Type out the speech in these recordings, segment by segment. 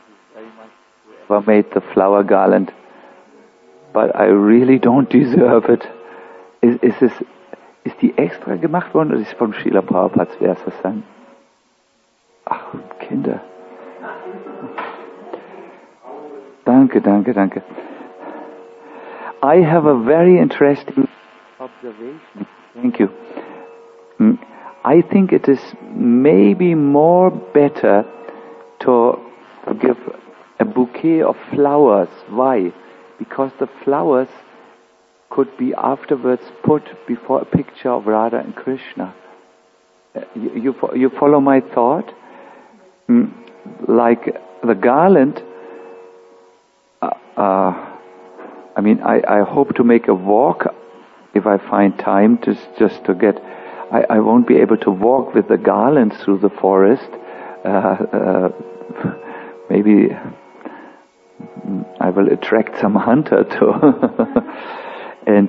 whoever made the flower garland, but I really don't deserve it. Ist die extra gemacht worden oder ist von Srila Prabhupada? Wer ist das dann? Ach, Kinder. Danke. I have a very interesting observation. Thank you. I think it is maybe more better to give a bouquet of flowers. Why? Because the flowers could be afterwards put before a picture of Radha and Krishna. You follow my thought? Like the garland, I hope to make a walk if I find time just to get. I won't be able to walk with the garland through the forest. Maybe I will attract some hunter too. And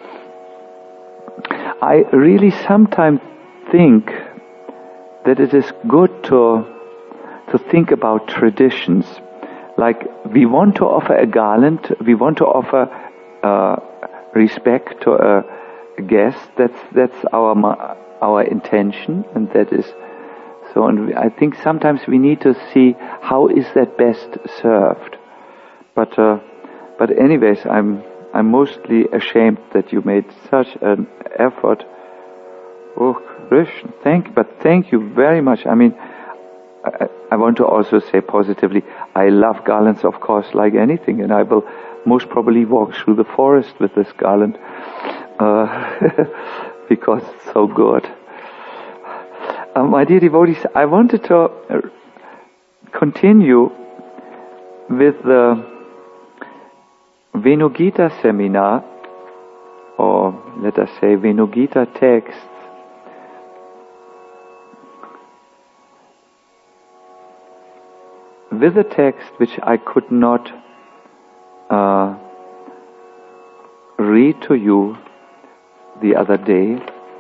I really sometimes think that it is good to think about traditions. Like we want to offer a garland, we want to offer respect to a guest. That's our intention, and that is so. And I think sometimes we need to see how is that best served. But anyways, I'm mostly ashamed that you made such an effort. Oh, Krishna, thank you very much. I want to also say positively, I love garlands, of course, like anything, and I will most probably walk through the forest with this garland because it's so good. My dear devotees, I wanted to continue with the Venugita seminar, or let us say Venugita texts. With a text which I could not read to you the other day.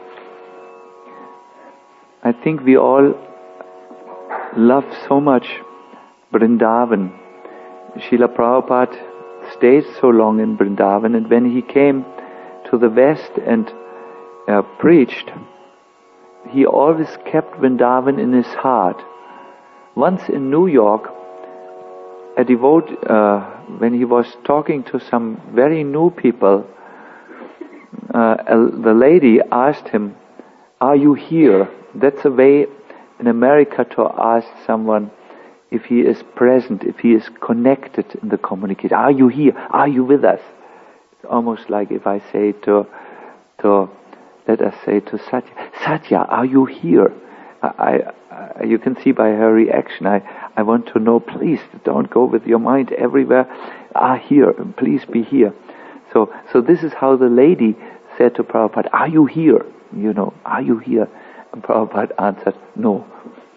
I think we all love so much Vrindavan. Srila Prabhupada stayed so long in Vrindavan, and when he came to the West and preached, he always kept Vrindavan in his heart. Once in New York, a devotee, when he was talking to some very new people, the lady asked him, "Are you here?" That's a way in America to ask someone if he is present, if he is connected in the communication. Are you here? Are you with us? It's almost like if I say to let us say to Satya, are you here? You can see by her reaction, I want to know, please don't go with your mind everywhere. Here, please be here. So this is how the lady said to Prabhupada, are you here? Are you here? And Prabhupada answered, no.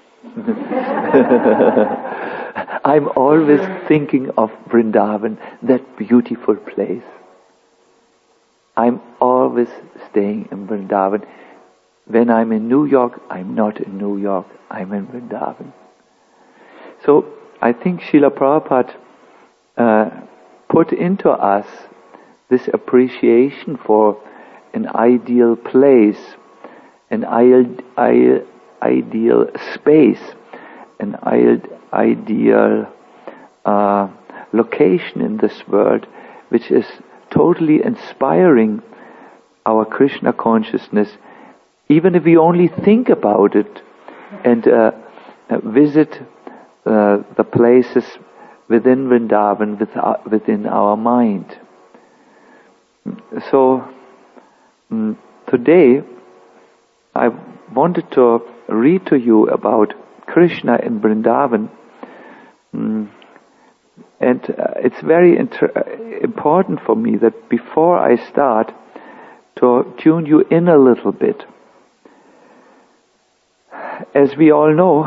I'm always thinking of Vrindavan, that beautiful place. I'm always staying in Vrindavan. When I'm in New York, I'm not in New York, I'm in Vrindavan. So I think Srila Prabhupada put into us this appreciation for an ideal place, an ideal space, an ideal location in this world, which is totally inspiring our Krishna consciousness, even if we only think about it and visit the places within Vrindavan, within our mind. So today I wanted to read to you about Krishna in Vrindavan, and it's very important for me that before I start to tune you in a little bit. As we all know,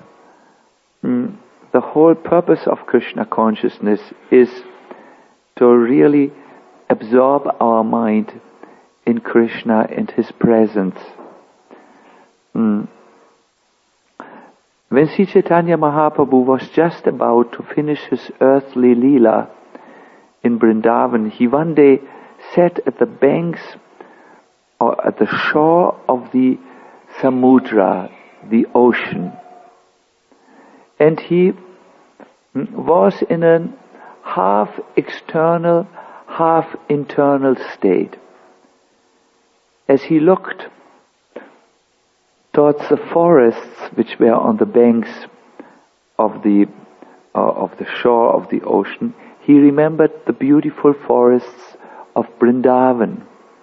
the whole purpose of Krishna consciousness is to really absorb our mind in Krishna and His presence. When Sri Chaitanya Mahaprabhu was just about to finish his earthly Leela in Vrindavan, he one day sat at the banks or at the shore of the Samudra, the ocean. And he was in a half external, half internal state. As he looked towards the forests which were on the banks of the shore of the ocean, he remembered the beautiful forests of Vrindavan.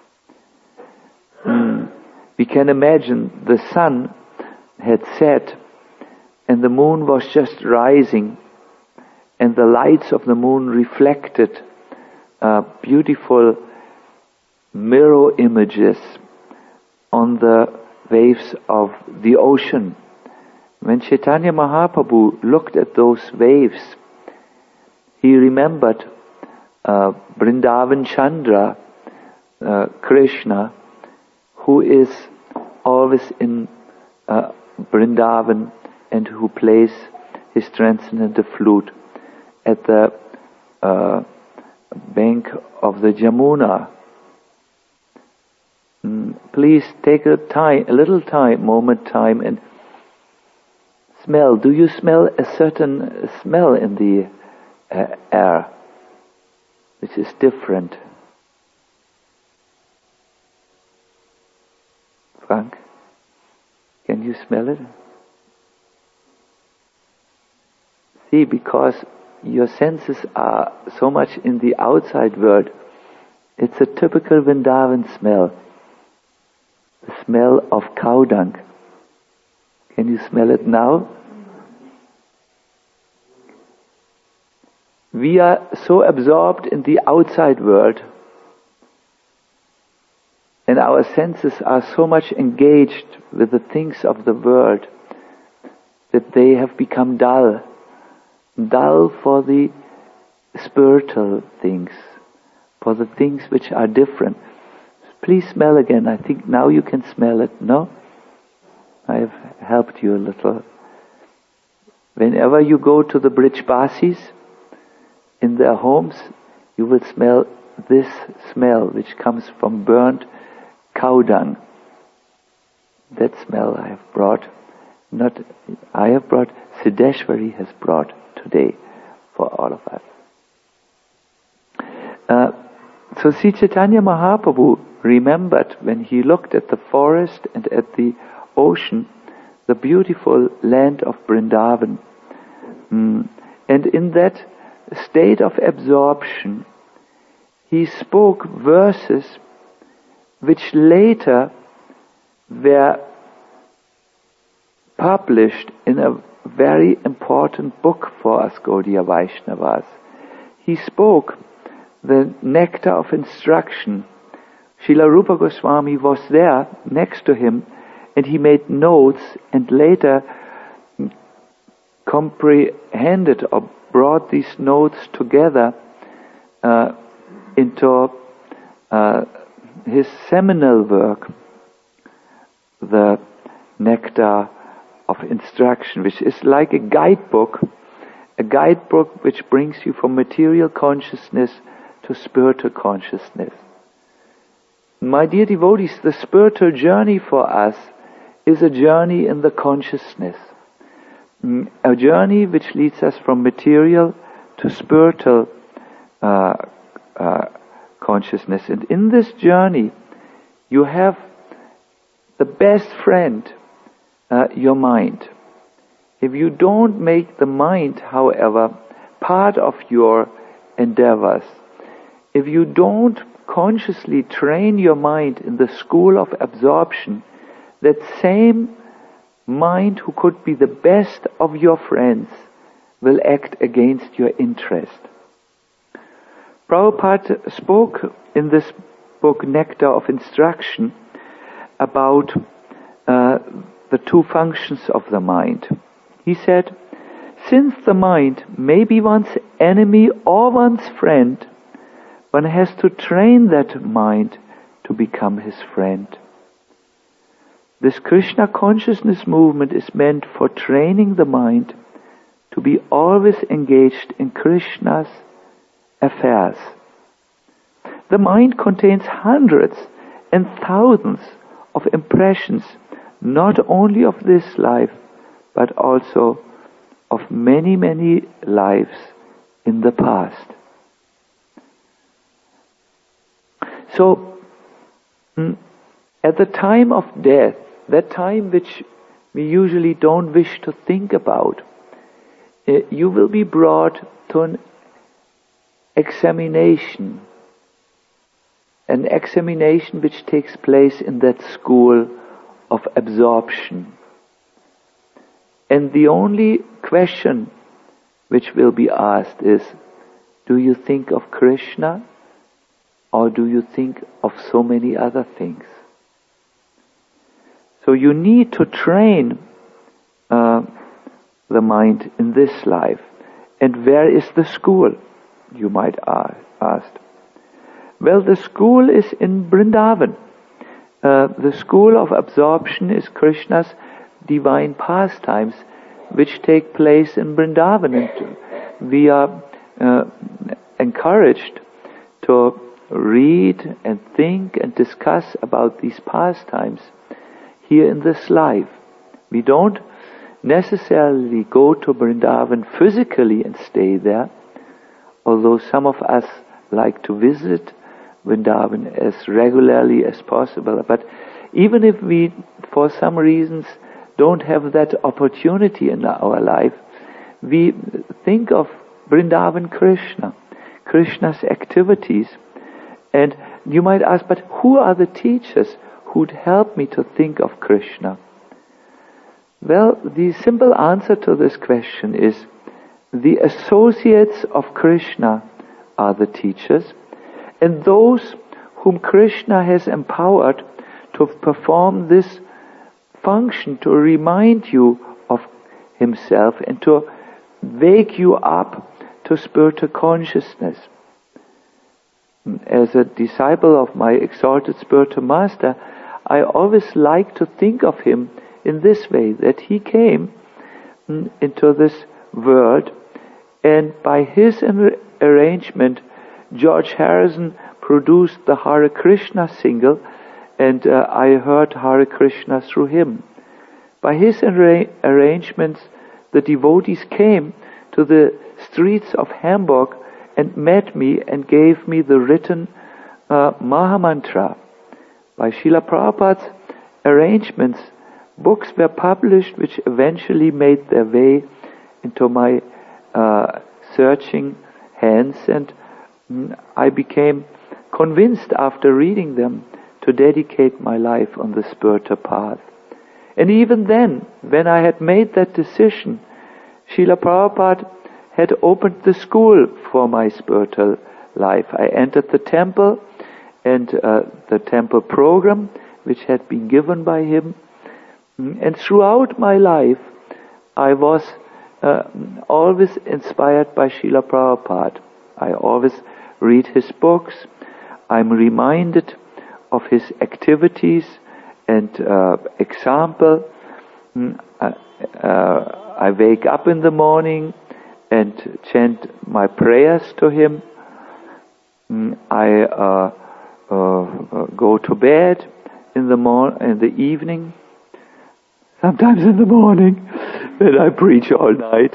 We can imagine the sun had set and the moon was just rising, and the lights of the moon reflected beautiful mirror images on the waves of the ocean. When Chaitanya Mahaprabhu looked at those waves, he remembered Vrindavan Chandra, Krishna, who is always in Vrindavan and who plays his transcendental flute at the bank of the Jamuna. Please take a moment and smell. Do you smell a certain smell in the air, which is different? Frank, can you smell it? See, because your senses are so much in the outside world, it's a typical Vrindavan smell. The smell of cow dung. Can you smell it now? We are so absorbed in the outside world, and our senses are so much engaged with the things of the world that they have become dull for the spiritual things, for the things which are different. Please smell again. I think now you can smell it. No? I have helped you a little. Whenever you go to the Brijbasis in their homes, you will smell this smell which comes from burnt cow dung. That smell I have brought. Siddheshwari has brought today for all of us. So Sri Chaitanya Mahaprabhu remembered when he looked at the forest and at the ocean, the beautiful land of Vrindavan. And in that state of absorption, he spoke verses which later were published in a very important book for us Gaudiya Vaishnavas. He spoke the nectar of instruction. Srila Rupa Goswami was there next to him, and he made notes and later comprehended or brought these notes together into his seminal work, the Nectar of Instruction, which is like a guidebook which brings you from material consciousness to spiritual consciousness. My dear devotees, the spiritual journey for us is a journey in the consciousness. A journey which leads us from material to spiritual consciousness. And in this journey, you have the best friend, your mind. If you don't make the mind, however, part of your endeavors, if you don't consciously train your mind in the school of absorption, that same mind who could be the best of your friends will act against your interest. Prabhupada spoke in this book, Nectar of Instruction, about the two functions of the mind. He said, since the mind may be one's enemy or one's friend, one has to train that mind to become his friend. This Krishna consciousness movement is meant for training the mind to be always engaged in Krishna's affairs. The mind contains hundreds and thousands of impressions, not only of this life, but also of many, many lives in the past. So, at the time of death, that time which we usually don't wish to think about, you will be brought to an examination which takes place in that school of absorption. And the only question which will be asked is, do you think of Krishna or do you think of so many other things? So you need to train the mind in this life. And where is the school, you might ask? Well, the school is in Vrindavan. The school of absorption is Krishna's divine pastimes, which take place in Vrindavan. And we are encouraged to read and think and discuss about these pastimes here in this life. We don't necessarily go to Vrindavan physically and stay there, although some of us like to visit Vrindavan as regularly as possible. But even if we, for some reasons, don't have that opportunity in our life, we think of Vrindavan Krishna, Krishna's activities. And you might ask, but who are the teachers who'd help me to think of Krishna? Well, the simple answer to this question is the associates of Krishna are the teachers, and those whom Krishna has empowered to perform this function, to remind you of himself and to wake you up to spiritual consciousness. As a disciple of my exalted spiritual master, I always like to think of him in this way, that he came into this world, and by his arrangement, George Harrison produced the Hare Krishna single, and I heard Hare Krishna through him. By his arrangements, the devotees came to the streets of Hamburg and met me and gave me the written Mahamantra. By Srila Prabhupada's arrangements, books were published which eventually made their way into my searching hands, and I became convinced after reading them to dedicate my life on the spiritual path. And even then, when I had made that decision, Srila Prabhupada had opened the school for my spiritual life. I entered the temple and the temple program which had been given by him. And throughout my life, I was always inspired by Srila Prabhupada. I always read his books. I'm reminded of his activities and example. I wake up in the morning and chant my prayers to him. I go to bed in the evening, sometimes in the morning, and I preach all night.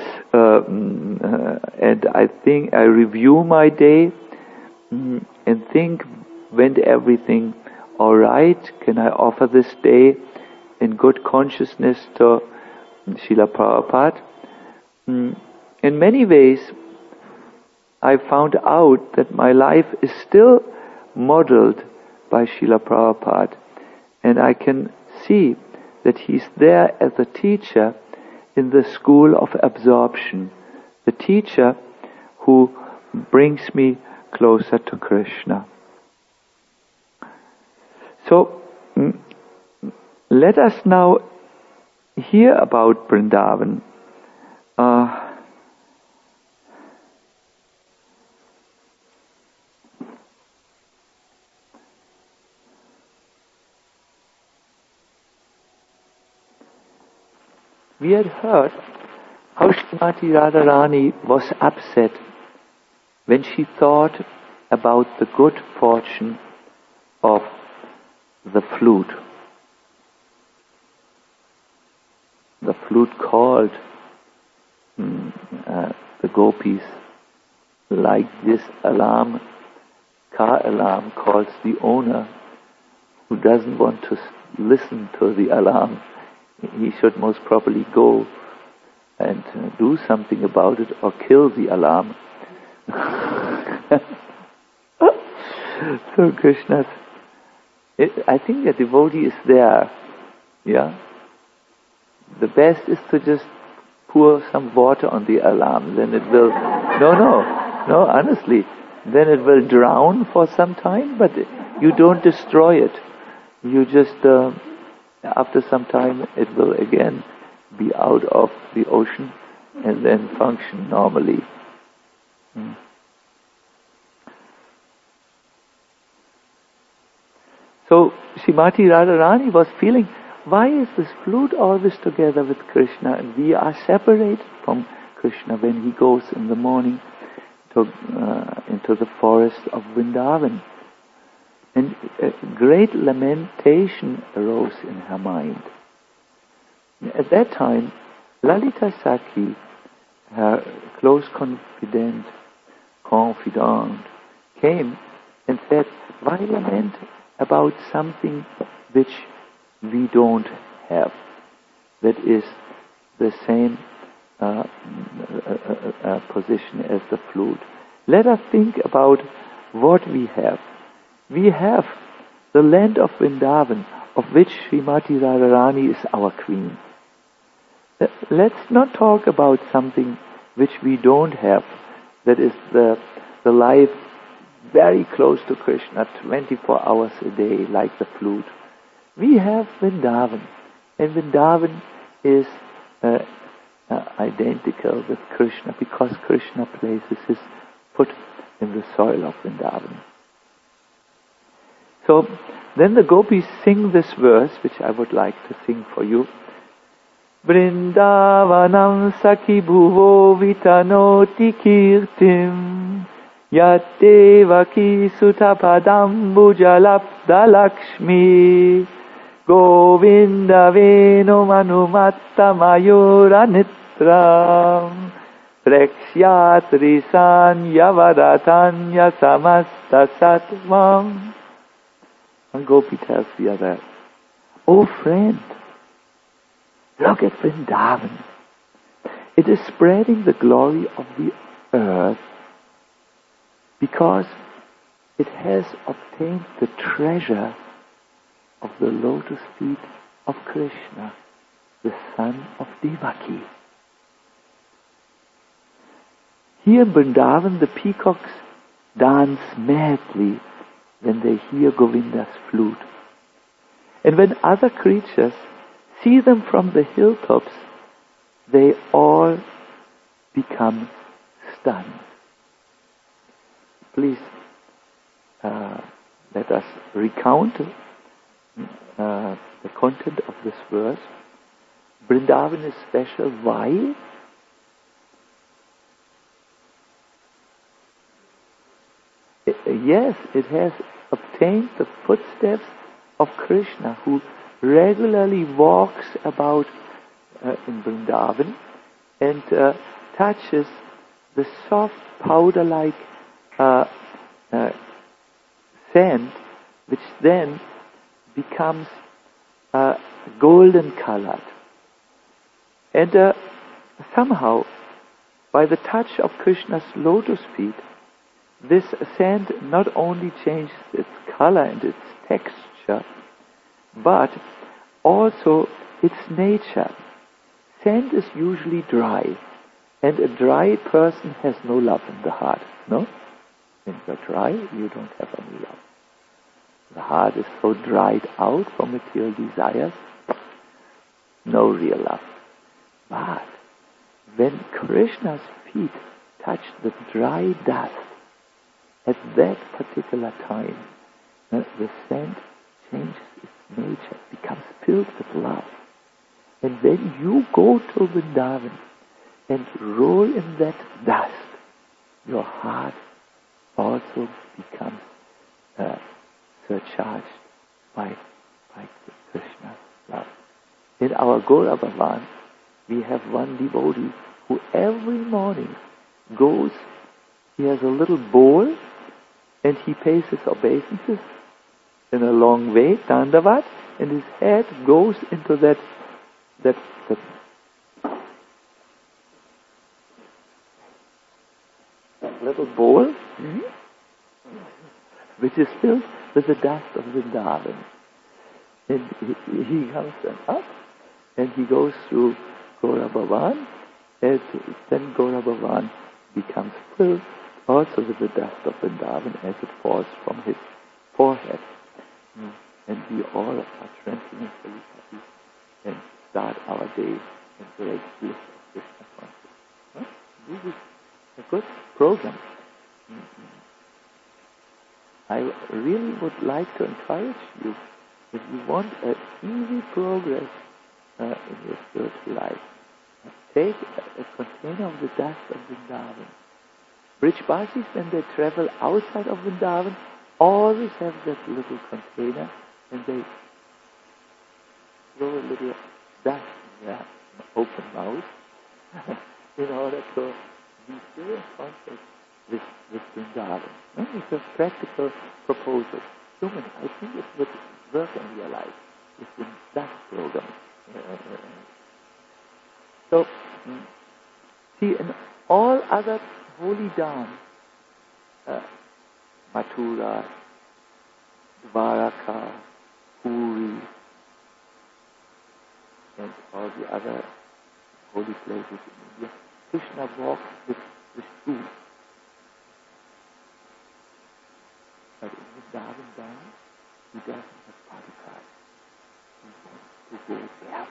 And I review my day and think, went everything all right? Can I offer this day in good consciousness to Srila Prabhupada? In many ways, I found out that my life is still modeled by Srila Prabhupada, and I can see that he's there as a teacher in the school of absorption, the teacher who brings me closer to Krishna. So, let us now hear about Vrindavan. we had heard how Srimati Radharani was upset when she thought about the good fortune of the flute. The flute called the gopis, like this alarm, car alarm calls the owner who doesn't want to listen to the alarm. He should most probably go and do something about it or kill the alarm. So Krishna's, I think a devotee is there, yeah. The best is to just pour some water on the alarm, then it will, no, honestly, then it will drown for some time, but you don't destroy it. You just, after some time, it will again be out of the ocean and then function normally. So Srimati Radharani was feeling, why is this flute always together with Krishna and we are separated from Krishna when he goes in the morning into the forest of Vrindavan? And a great lamentation arose in her mind. At that time, Lalita Sakhi, her close confidant, came and said, why lament about something which we don't have, that is the same position as the flute. Let us think about what we have. We have the land of Vrindavan, of which Srimati Radharani is our queen. Let's not talk about something which we don't have, that is the life very close to Krishna, 24 hours a day, like the flute. We have Vrindavan, and Vrindavan is identical with Krishna because Krishna places his foot in the soil of Vrindavan. So then the gopis sing this verse, which I would like to sing for you. Vrindavanam sakhi bhuvo vitanoti kirtim yat devaki sutapadambujalapda lakshmi Govinda venu manumatta mayura nitram Prekshyatri sanyavadatanya samasta satvam. One gopi tells the other, oh friend, look at Vrindavan. It is spreading the glory of the earth because it has obtained the treasure of the lotus feet of Krishna, the son of Devaki. Here in Vrindavan, the peacocks dance madly when they hear Govinda's flute. And when other creatures see them from the hilltops, they all become stunned. Please let us recount the content of this verse. Vrindavan is special. Why? Yes, it has obtained the footsteps of Krishna, who regularly walks about in Vrindavan and touches the soft powder-like sand, which then becomes golden colored. And somehow, by the touch of Krishna's lotus feet, this sand not only changes its color and its texture, but also its nature. Sand is usually dry, and a dry person has no love in the heart, no? When you're dry, you don't have any love. The heart is so dried out from material desires, no real love. But when Krishna's feet touch the dry dust, at that particular time, the sand changes its nature, becomes filled with love. And when you go to Vrindavan and roll in that dust, your heart also becomes surcharged by Krishna's love. In our Gaura Bhavan, we have one devotee who every morning goes, he has a little bowl, and he pays his obeisances in a long way, Dandavat, and his head goes into that little bowl, which is filled with the dust of Vrindavan. And he comes up, and he goes through Gaura Bhavan, and then Gaura Bhavan becomes filled also with the dust of Vrindavan as it falls from his forehead. And we all are transcendentally happy and start our day in great bliss of Krishna consciousness. This is a good program. I really would like to encourage you, if you want an easy progress in your spiritual life, take a container of the dust of Vrindavan. Brijbasis, when they travel outside of Vrindavan, always have that little container, and they throw a little dust in their open mouth in order to be still in contact with Vrindavan. It's a practical proposal. Human, I think it would work in your life. It's a dust program. So, see, in all other holy dhams, Mathura, Dwaraka, Puri, and all the other holy places in India, Krishna walks with shoes. But in Vrindavan Dham, he doesn't have bodyguards. He wants to go barefoot.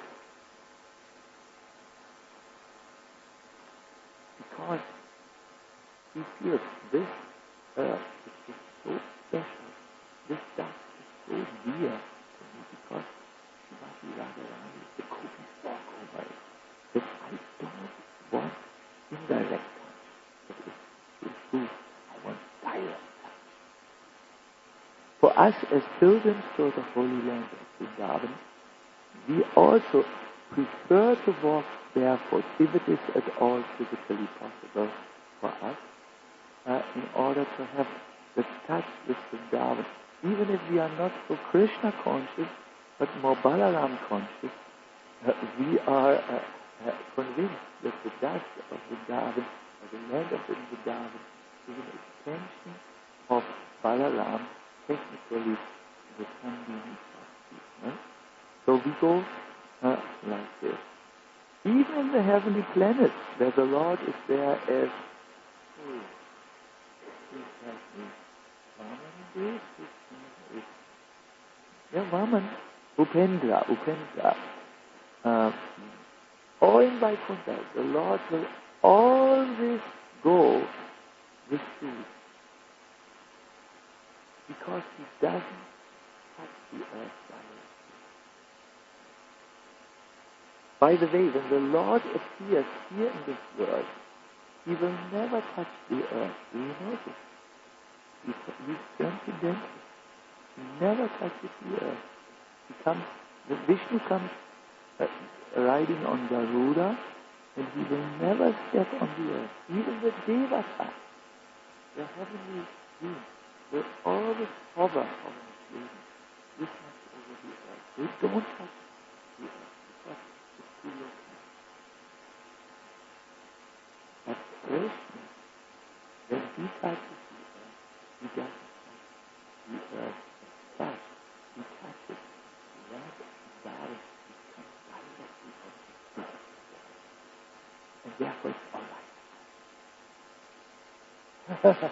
Because he feels this earth is just so special. This dust is so dear to me because Srimati Radharani is the copy over it. That I don't want indirect touch. But it's true. I want direct touch. For us as pilgrims to the Holy Land of Vrindavan, we also prefer to walk barefoot, if it is at all physically possible for us, in order to have the touch with Vrindavan. Even if we are not so Krishna conscious, but more Balaram conscious, we are convinced that the dust of Vrindavan, or the land of Vrindavan, is an extension of Balaram, technically the Sandhini Shakti. So we go like this. Even in the heavenly planets, where the Lord is there as, Vaman, Upendra. All in Vaikuntha, the Lord will always go with food. Because he doesn't touch the earth directly. By the way, when the Lord appears here in this world, he will never touch the earth. Do you notice? He's transcendental. He never touches the earth. Vishnu comes riding on Garuda, and he will never step on the earth. Even the Devata, the heavenly beings, will always hover on the earth, this much over the earth. They don't touch the earth because it's too low. But Krishna, when he touches the earth, he doesn't touch the earth as such. He touches the land of Vrindavan, he comes directly on the earth. And therefore it's all right.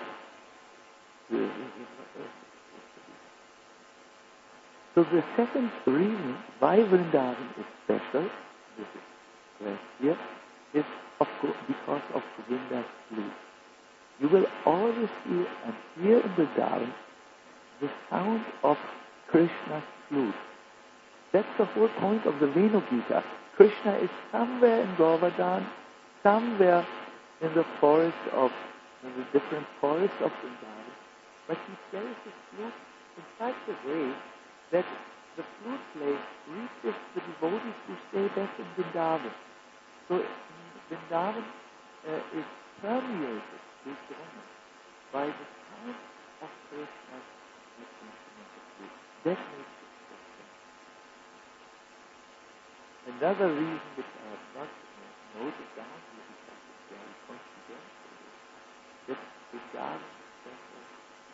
So the second reason why Vrindavan is special, this is stressed here, is of course because of Govinda's flute. You will always see and hear in the Dham the sound of Krishna's flute. That's the whole point of the Venu Gita. Krishna is somewhere in Govardhan, somewhere in the forest in the different forests of Vrindavan, but he plays his flute in such a way that the flute play reaches the devotees who stay back in Vrindavan. So Vrindavan is permeated with Brahman by the sound of Krishna's instrumental flute. That makes it so special. Another reason which I have not noted down here because it's very coincidental is that Vrindavan is centered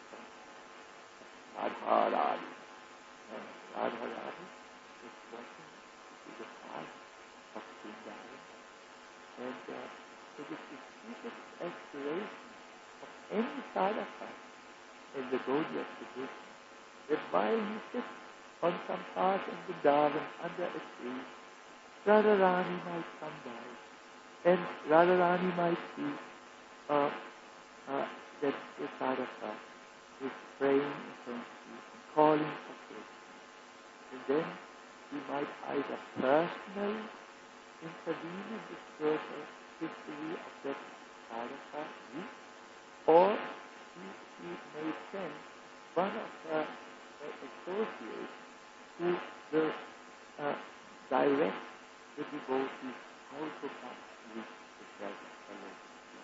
on Radharani. And Radharani is walking through the path of Vrindavan. And it is the deepest aspiration of any sadhaka in the Gaudiya tradition that while he sits on some path in Vrindavan under a tree, Radharani might come by, and Radharani might see that the sadhaka is praying intensely and calling for Krishna. And then he might either personally intervene in the spiritual history of that sadhaka, or he may send one of her associates who will direct the devotees how to come to reach the presence of Lord Krishna.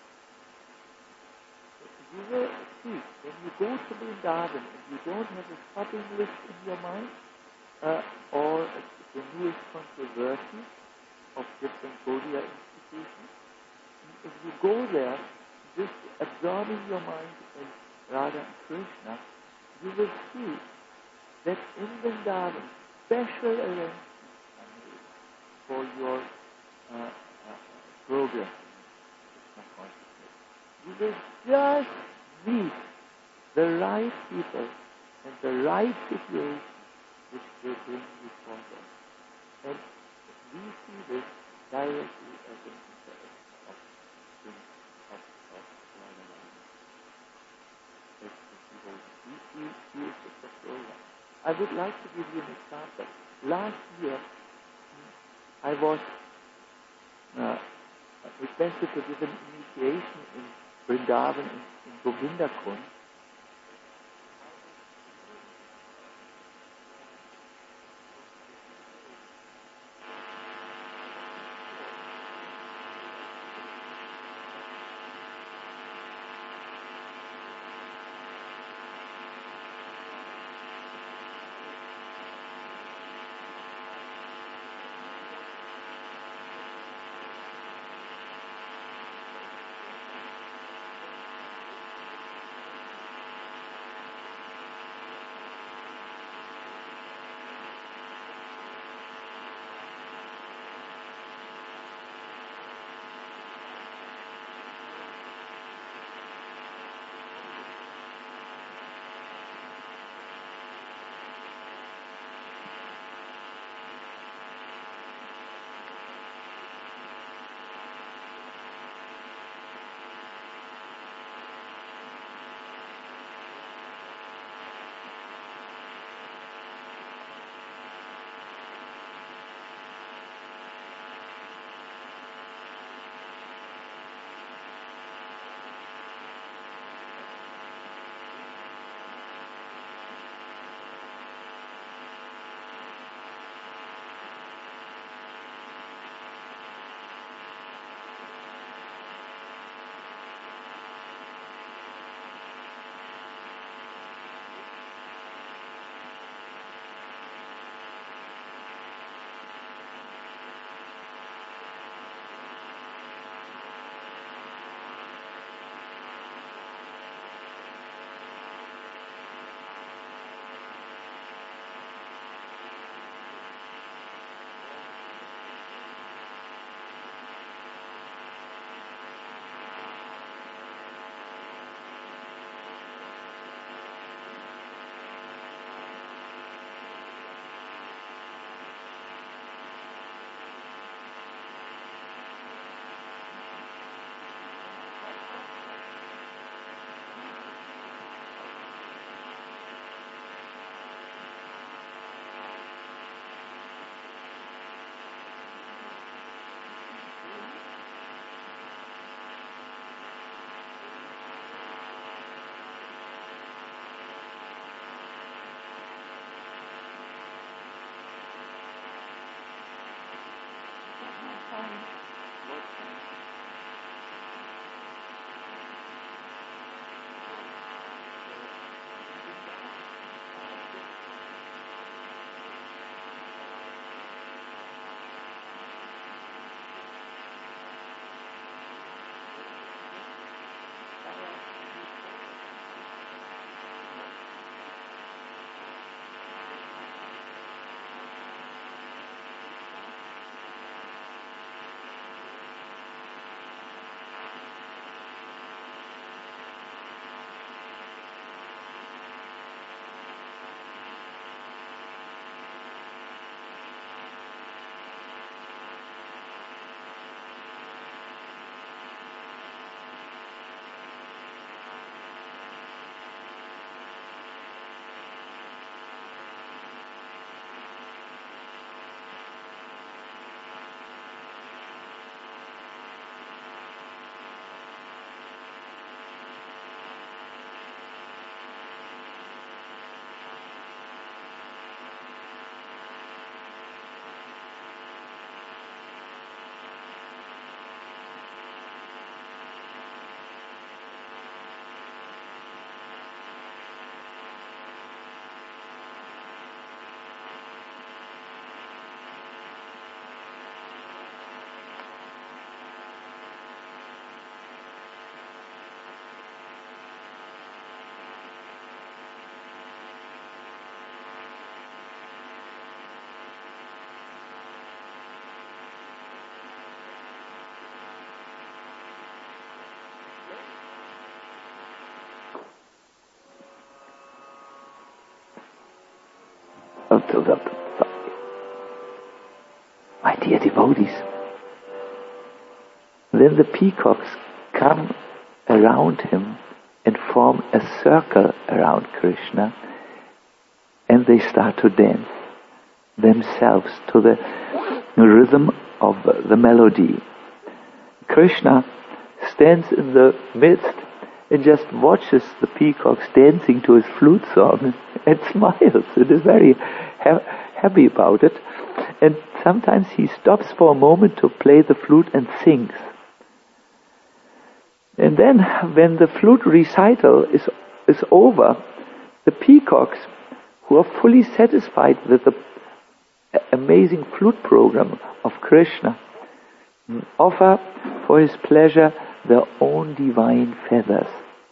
You will see, when you go to Vrindavan and you don't have a shopping list in your mind, or the newest controversy of different Gaudiya institutions, if you go there, just absorbing your mind in Radha and Krishna, you will see that in Vrindavan, special arrangements are made for your program. You will just meet the right people and the right situation which they bring before them. And we see this directly as an interaction of Radharani. He is the program. I would like to give you an example. Last year, I was requested to give an initiation in Vrindavan in Govinda Kund. muscles of the body. My dear devotees, then the peacocks come around him and form a circle around Krishna, and they start to dance themselves to the rhythm of the melody. Krishna stands in the midst and just watches the peacocks dancing to his flute song and smiles and is very happy about it. And sometimes he stops for a moment to play the flute and sings. And then when the flute recital is over, the peacocks, who are fully satisfied with the amazing flute program of Krishna, offer for his pleasure their own divine feathers.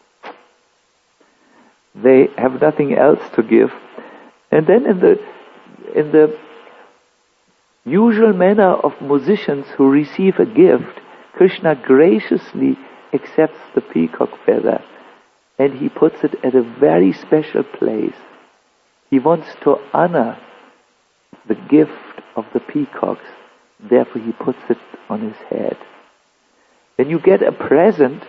They have nothing else to give. And then in the usual manner of musicians who receive a gift, Krishna graciously accepts the peacock feather and he puts it at a very special place. He wants to honor the gift of the peacocks, therefore he puts it on his head. When you get a present,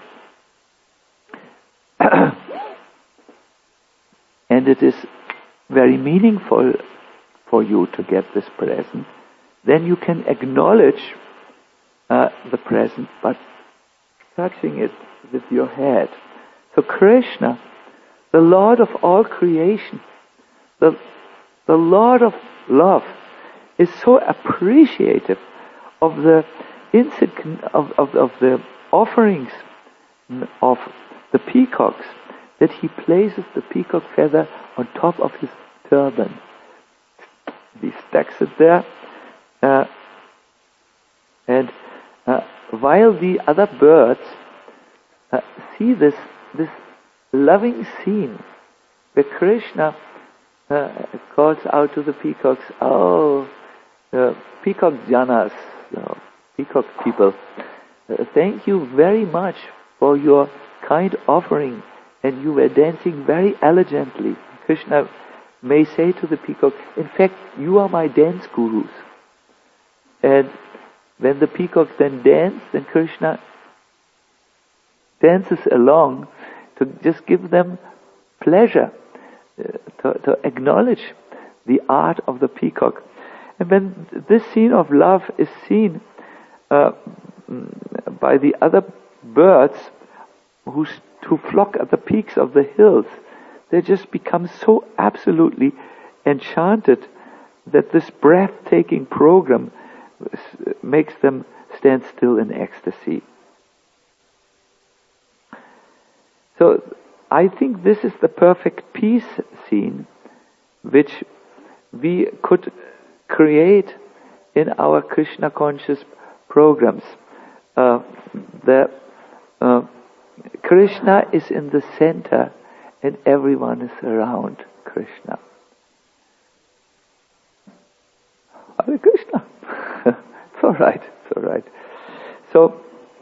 and it is very meaningful for you to get this present, then you can acknowledge the present by touching it with your head. So Krishna, the Lord of all creation, the Lord of love, is so appreciative of the of the offerings of the peacocks that he places the peacock feather on top of his turban. He stacks it there, and while the other birds see this loving scene where Krishna calls out to the peacocks, "Oh, peacock janas, peacock people, thank you very much for your kind offering, and you were dancing very elegantly." Krishna may say to the peacock, "In fact, you are my dance gurus." And when the peacocks then dance, then Krishna dances along to just give them pleasure, to acknowledge the art of the peacock. And when this scene of love is seen by the other birds who flock at the peaks of the hills, they just become so absolutely enchanted that this breathtaking program makes them stand still in ecstasy. So I think this is the perfect peace scene which we could create in our Krishna conscious programs. Krishna is in the center and everyone is around Krishna. Hare Krishna. It's all right. So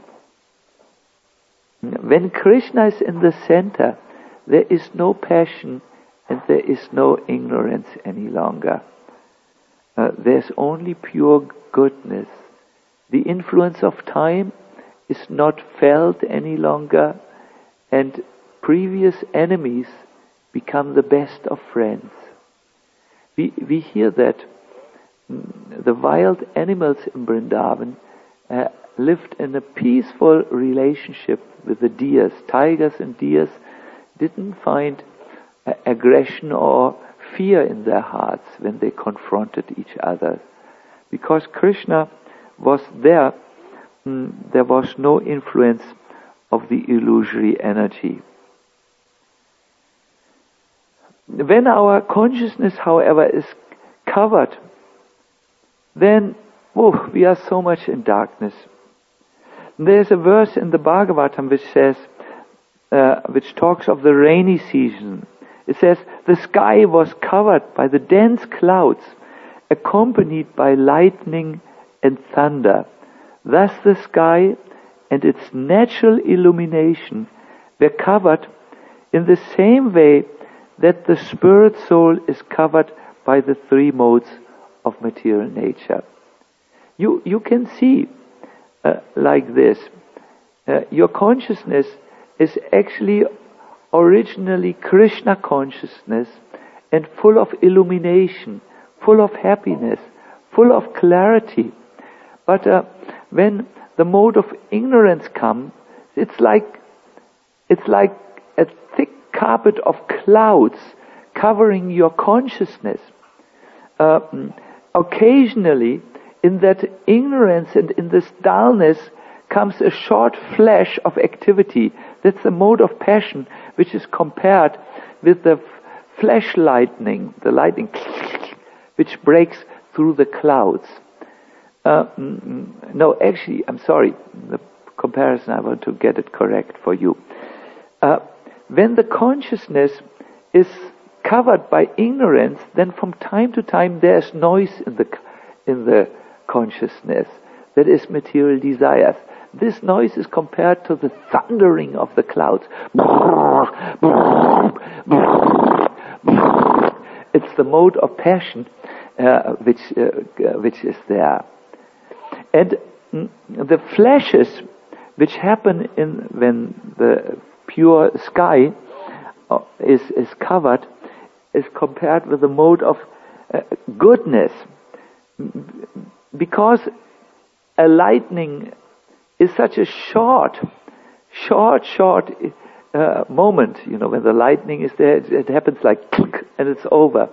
when Krishna is in the center, there is no passion and there is no ignorance any longer. There's only pure goodness. The influence of time is not felt any longer, and previous enemies become the best of friends. We hear that the wild animals in Vrindavan lived in a peaceful relationship with the deers. Tigers and deers didn't find aggression or fear in their hearts when they confronted each other. Because Krishna was there, there was no influence of the illusory energy. When our consciousness, however, is covered, then we are so much in darkness. There's a verse in the Bhagavatam which says, which talks of the rainy season. It says, the sky was covered by the dense clouds, accompanied by lightning and thunder. Thus the sky and its natural illumination were covered in the same way that the spirit soul is covered by the three modes of material nature. You can see like this. Your consciousness is actually originally Krishna consciousness and full of illumination, full of happiness, full of clarity. But when the mode of ignorance comes, it's like a thick carpet of clouds covering your consciousness. Occasionally, in that ignorance and in this dullness comes a short flash of activity. That's the mode of passion, which is compared with the flash lightning, the lightning which breaks through the clouds. No, actually, I'm sorry. The comparison, I want to get it correct for you. When the consciousness is covered by ignorance, then from time to time there's noise in the consciousness. That is material desires. This noise is compared to the thundering of the clouds. It's the mode of passion which is there. And the flashes which happen when the pure sky is covered is compared with the mode of goodness. Because a lightning is such a short moment. You know, when the lightning is there, it happens like click and it's over.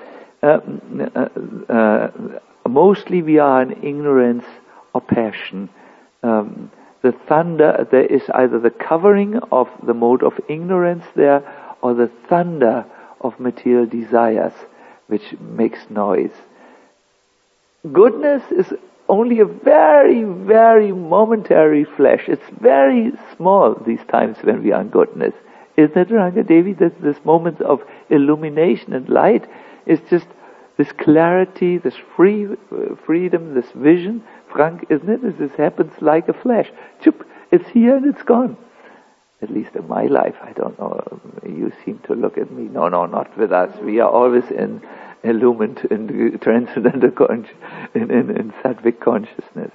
Mostly we are in ignorance or passion. The thunder, there is either the covering of the mode of ignorance there or the thunder of material desires which makes noise. Goodness is only a very, very momentary flash. It's very small these times when we are in goodness. Isn't it, Rangadevi, that this moment of illumination and light is just this clarity, this freedom, this vision? Frank, isn't it? This happens like a flash. Chup, it's here and it's gone. At least in my life, I don't know. You seem to look at me. No, not with us. We are always illumined in transcendental in sattvic consciousness.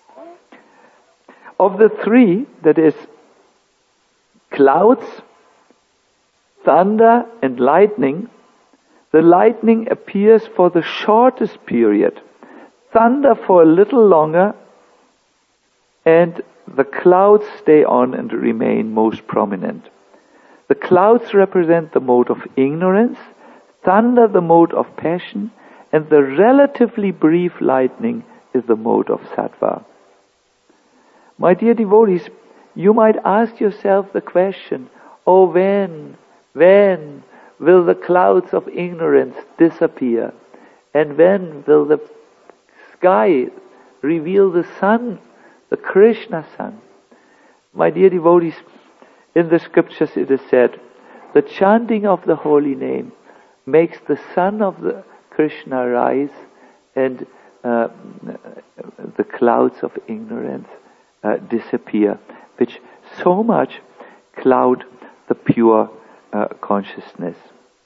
Of the three, that is clouds, thunder and lightning, the lightning appears for the shortest period, thunder for a little longer, and the clouds stay on and remain most prominent. The clouds represent the mode of ignorance, thunder the mode of passion, and the relatively brief lightning is the mode of sattva. My dear devotees, you might ask yourself the question, oh, when will the clouds of ignorance disappear? And when will the sky reveal the sun, the Krishna sun? My dear devotees, in the scriptures it is said, the chanting of the holy name makes the sun of the Krishna rise and the clouds of ignorance disappear, which so much cloud the pure consciousness.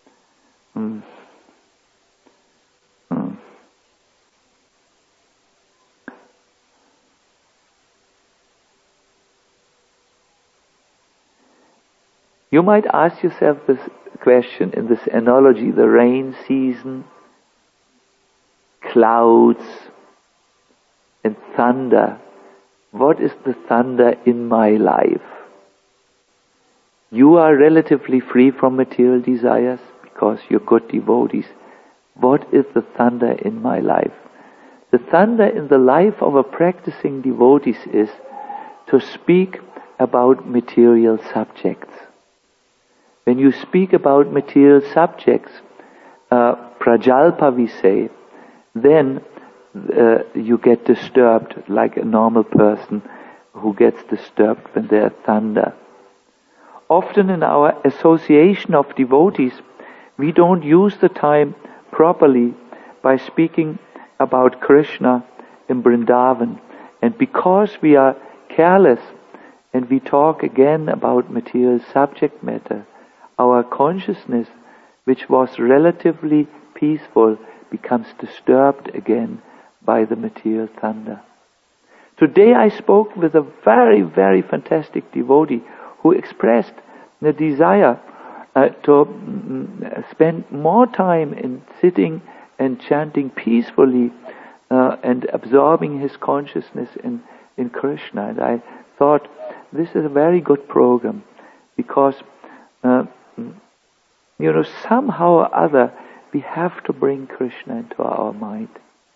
You might ask yourself this question in this analogy, the rain season, clouds, and thunder. What is the thunder in my life? You are relatively free from material desires because you're good devotees. What is the thunder in my life? The thunder in the life of a practicing devotee is to speak about material subjects. When you speak about material subjects, prajalpa we say, then you get disturbed like a normal person who gets disturbed when there's thunder. Often in our association of devotees, we don't use the time properly by speaking about Krishna in Vrindavan. And because we are careless and we talk again about material subject matter, our consciousness, which was relatively peaceful becomes disturbed again by the material thunder. Today I spoke with a very, very fantastic devotee who expressed the desire to spend more time in sitting and chanting peacefully and absorbing his consciousness in Krishna. And I thought this is a very good program because, somehow or other we have to bring Krishna into our mind.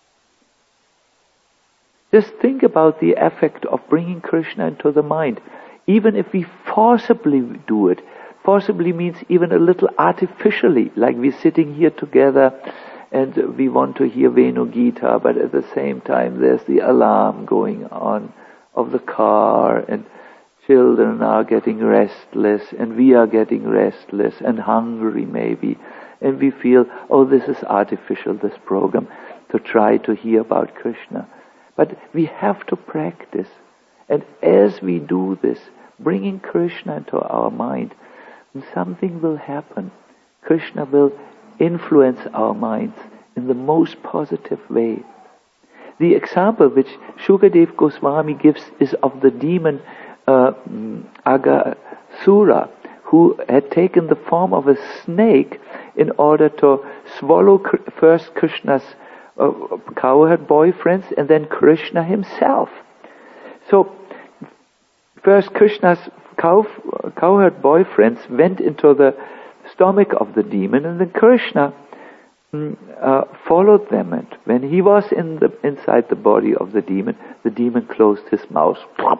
Just think about the effect of bringing Krishna into the mind. Even if we forcibly do it, forcibly means even a little artificially, like we're sitting here together and we want to hear Venu Gita, but at the same time there's the alarm going on of the car, and children are getting restless, and we are getting restless and hungry maybe, and we feel, oh, this is artificial, this program, to try to hear about Krishna. But we have to practice. And as we do this, bringing Krishna into our mind, something will happen. Krishna will influence our minds in the most positive way. The example which Shukadev Goswami gives is of the demon Aghasura, who had taken the form of a snake in order to swallow first Krishna's cowherd boyfriends and then Krishna himself. So first Krishna's cowherd boyfriends went into the stomach of the demon, and then Krishna followed them, and when he was inside the body of the demon closed his mouth.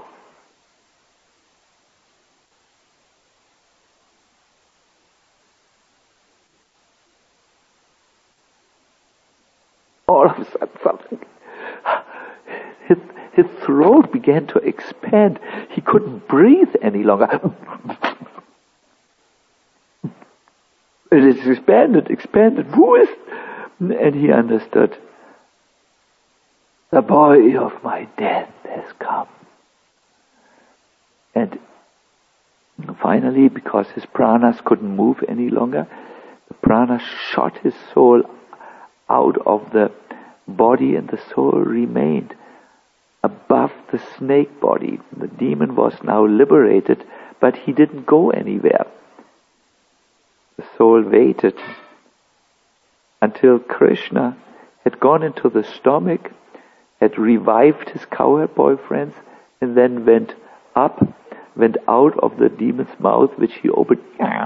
All of a sudden something, his throat began to expand. He couldn't breathe any longer. It expanded. Who is? And he understood. The boy of my death has come. And finally, because his pranas couldn't move any longer, the prana shot his soul out of the body, and the soul remained above the snake body. The demon was now liberated, but he didn't go anywhere. The soul waited until Krishna had gone into the stomach, had revived his cowherd boyfriends, and then went out of the demon's mouth, which he opened,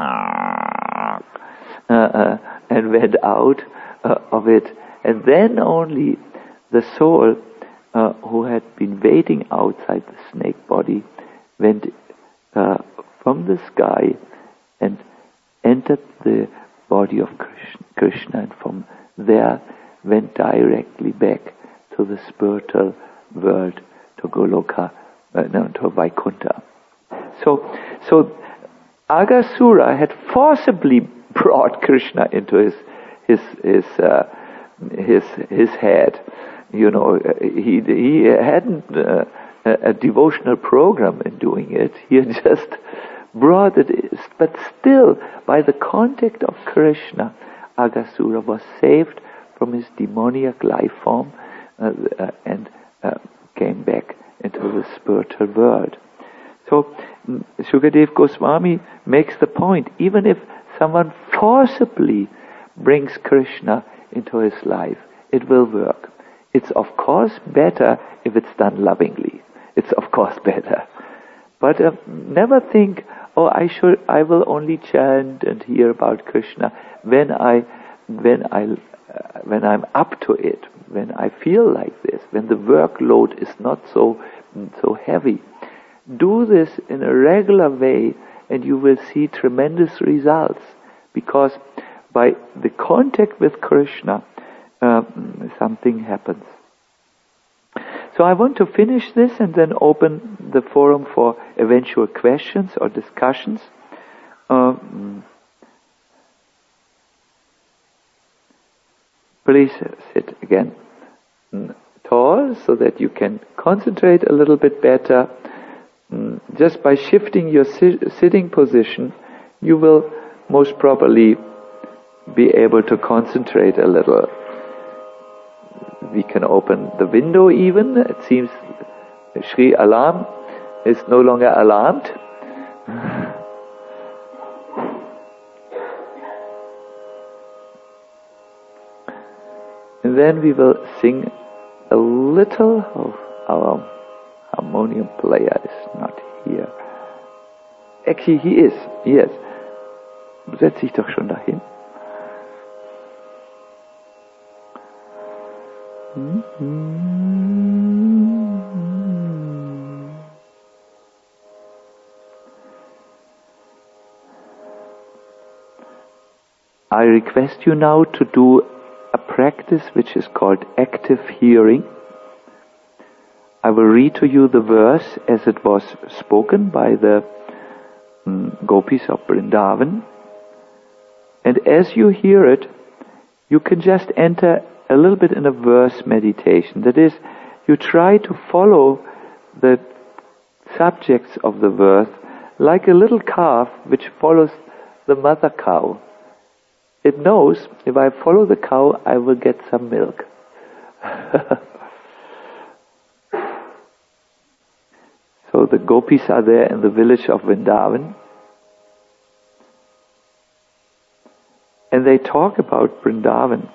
and went out of it. And then only the soul, who had been waiting outside the snake body, went from the sky and entered the body of Krishna, and from there went directly back to the spiritual world, to Goloka, to Vaikuntha. So Aghasura had forcibly brought Krishna into his head. He hadn't a devotional program in doing it. He had just brought it, but still, by the contact of Krishna, Aghasura was saved from his demoniac life form and came back into the spiritual world. So Shukadev Goswami makes the point, even if someone forcibly brings Krishna into his life, it will work. It's of course better if it's done lovingly. It's of course better. But never think, I will only chant and hear about Krishna when I'm up to it, when I feel like this, when the workload is not so heavy. Do this in a regular way, and you will see tremendous results, because by the contact with Krishna, something happens. So I want to finish this and then open the forum for eventual questions or discussions. Please sit again tall so that you can concentrate a little bit better. Just by shifting your sitting position, you will most probably be able to concentrate a little. We can open the window even. It seems Sri Alarm is no longer alarmed. And then we will sing a little. Oh, our harmonium player is not here. Actually, he is. Yes. Setz dich doch schon dahin. I request you now to do a practice which is called active hearing. I will read to you the verse as it was spoken by the gopis of Vrindavan. And as you hear it, you can just enter a little bit in a verse meditation. That is, you try to follow the subjects of the verse like a little calf which follows the mother cow. It knows, if I follow the cow, I will get some milk. So the gopis are there in the village of Vrindavan. And they talk about Vrindavan.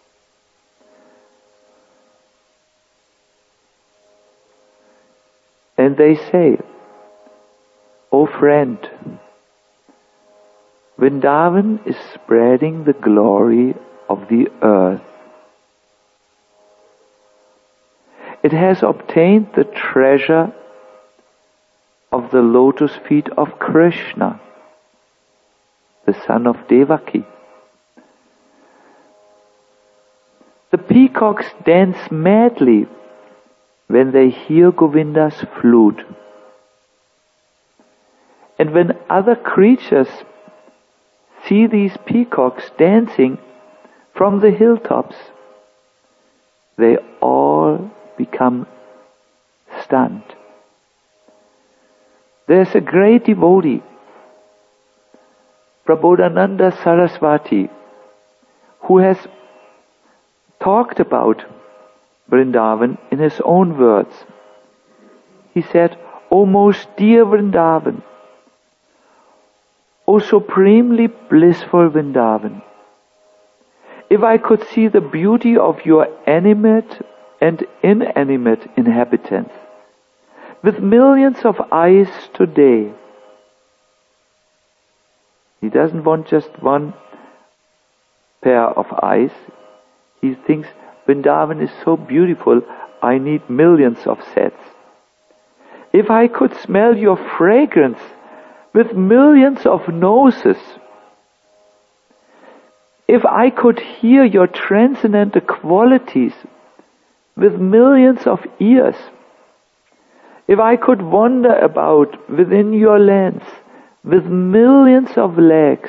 And they say, "Oh friend, Vrindavan is spreading the glory of the earth. It has obtained the treasure of the lotus feet of Krishna, the son of Devaki. The peacocks dance madly when they hear Govinda's flute. And when other creatures see these peacocks dancing from the hilltops, they all become stunned. There's a great devotee, Prabodhananda Saraswati, who has talked about Vrindavan in his own words. He said, "O most dear Vrindavan, O supremely blissful Vrindavan, if I could see the beauty of your animate and inanimate inhabitants with millions of eyes today." He doesn't want just one pair of eyes. He thinks Vrindavan is so beautiful, I need millions of sets. If I could smell your fragrance with millions of noses, if I could hear your transcendental qualities with millions of ears, if I could wander about within your lands with millions of legs,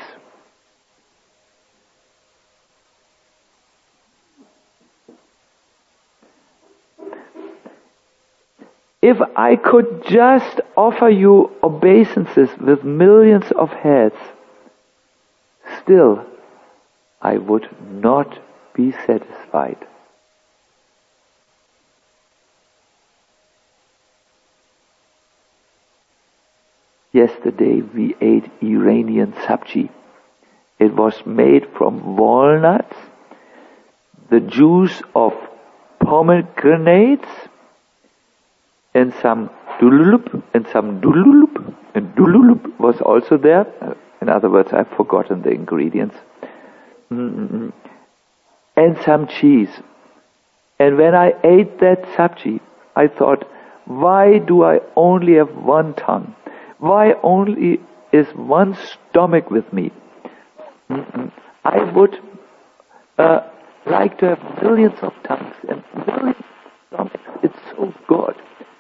if I could just offer you obeisances with millions of heads, still I would not be satisfied. Yesterday we ate Iranian sabji. It was made from walnuts, the juice of pomegranates, and some dululup, and dululup was also there. In other words, I've forgotten the ingredients. And some cheese. And when I ate that sabji, I thought, why do I only have one tongue? Why only is one stomach with me? I would like to have millions of tongues and millions of stomachs. It's so good.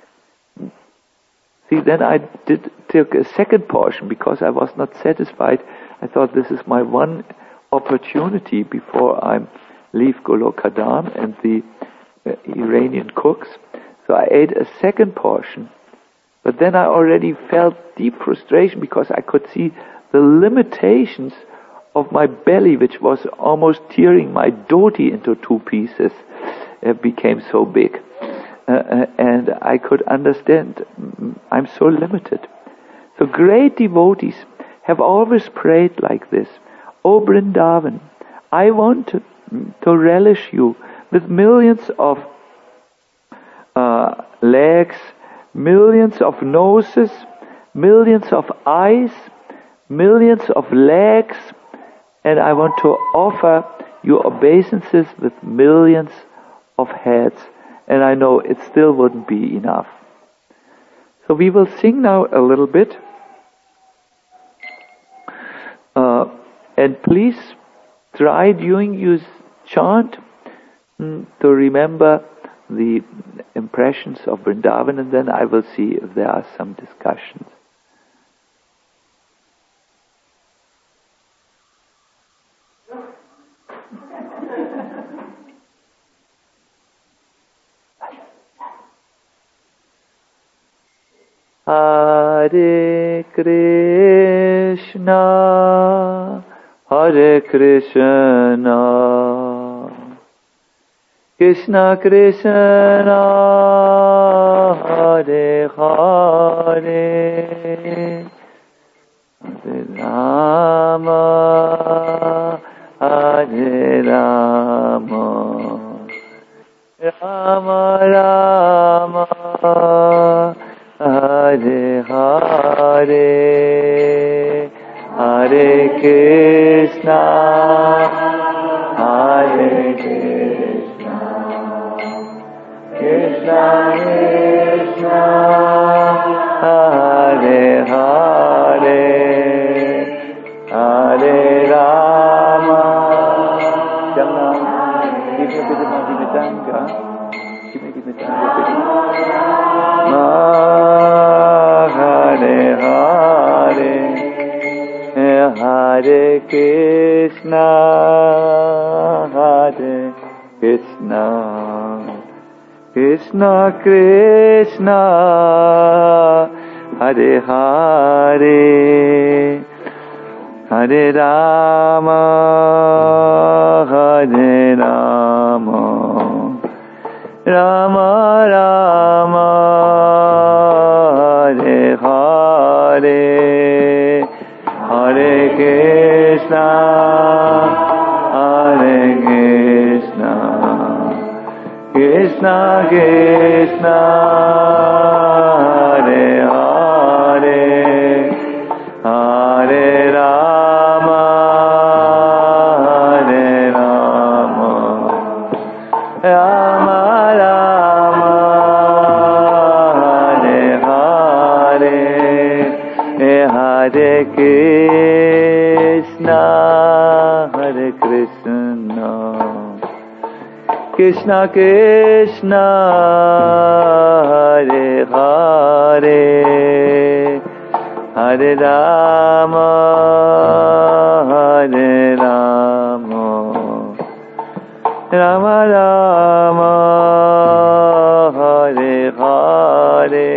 See, then I took a second portion because I was not satisfied. I thought this is my one opportunity before I leave Golokadam and the Iranian cooks. So I ate a second portion. But then I already felt deep frustration because I could see the limitations of my belly, which was almost tearing my dhoti into two pieces, became so big. And I could understand, I'm so limited. So great devotees have always prayed like this. O Vrindavan, I want to relish you with millions of legs, millions of noses, millions of eyes, millions of legs, and I want to offer you obeisances with millions of heads. And I know it still wouldn't be enough. So we will sing now a little bit. And please try during your chant to remember the impressions of Vrindavan, and then I will see if there are some discussions. Hare Krishna, Hare Krishna, Krishna Krishna, Hare Hare, Hare Rama, Hare Rama, Rama Rama, Hare Hare, Hare Krishna, Hare Krishna, Krishna Krishna, Hare Hare, Hare Rama. Jamna, give me the tanga. Give me the tanga. Hare Hare, Hare Krishna, Hare Krishna, Krishna Krishna, Hare Hare, Hare Rama, Hare Rama, Rama Rama, Hare Hare, Hare Krishna, Hare Krishna, Krishna Krishna, Hare Hare, Hare Rama, Hare Rama, Rama Rama, Hare Krishna, Hare Krishna, Krishna Krishna, Hare Hare, Hare Rama, Hare Rama, Rama Rama, Hare Hare.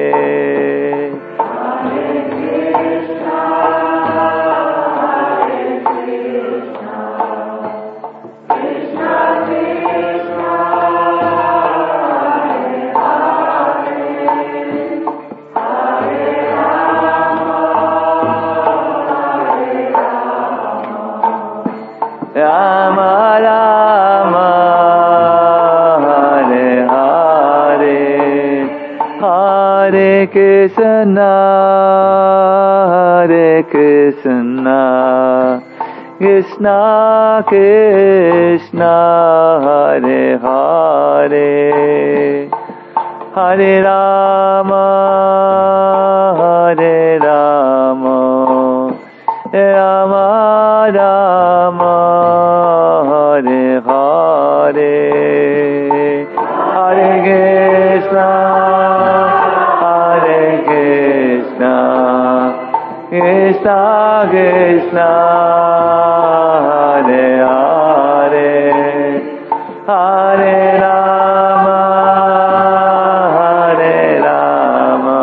Rama Rama, Hare Hare, Hare Krishna, Hare Krishna, Krishna Krishna, Hare Hare, Hare Rama, Hare Rama, Rama Rama, Hare Hare, Hare Krishna, Hare Krishna, Krishna Krishna, Hare Hare, Hare Rama, Hare Rama,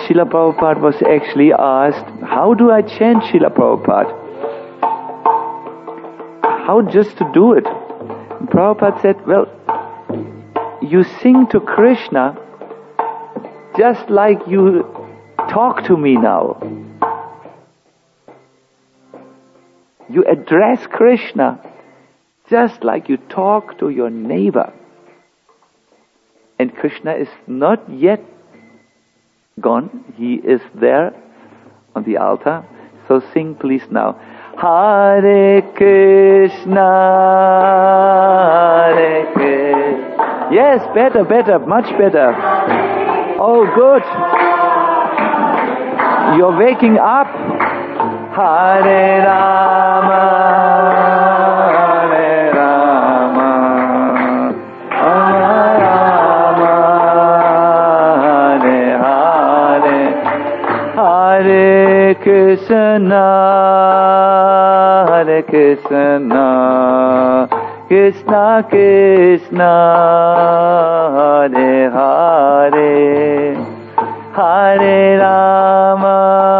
Srila Prabhupada was actually asked, how do I chant Srila Prabhupada? How just to do it? And Prabhupada said, well, you sing to Krishna just like you talk to me now. You address Krishna just like you talk to your neighbor. And Krishna is not yet gone. He is there on the altar. So sing please now. Hare Krishna, Hare Krishna. Yes, better, much better. Oh, good. You're waking up. Hare Rama, Hare Rama, Rama Rama, Hare Hare, Hare Krishna, Hare Krishna, Krishna Krishna, Hare Hare, Hare Rama,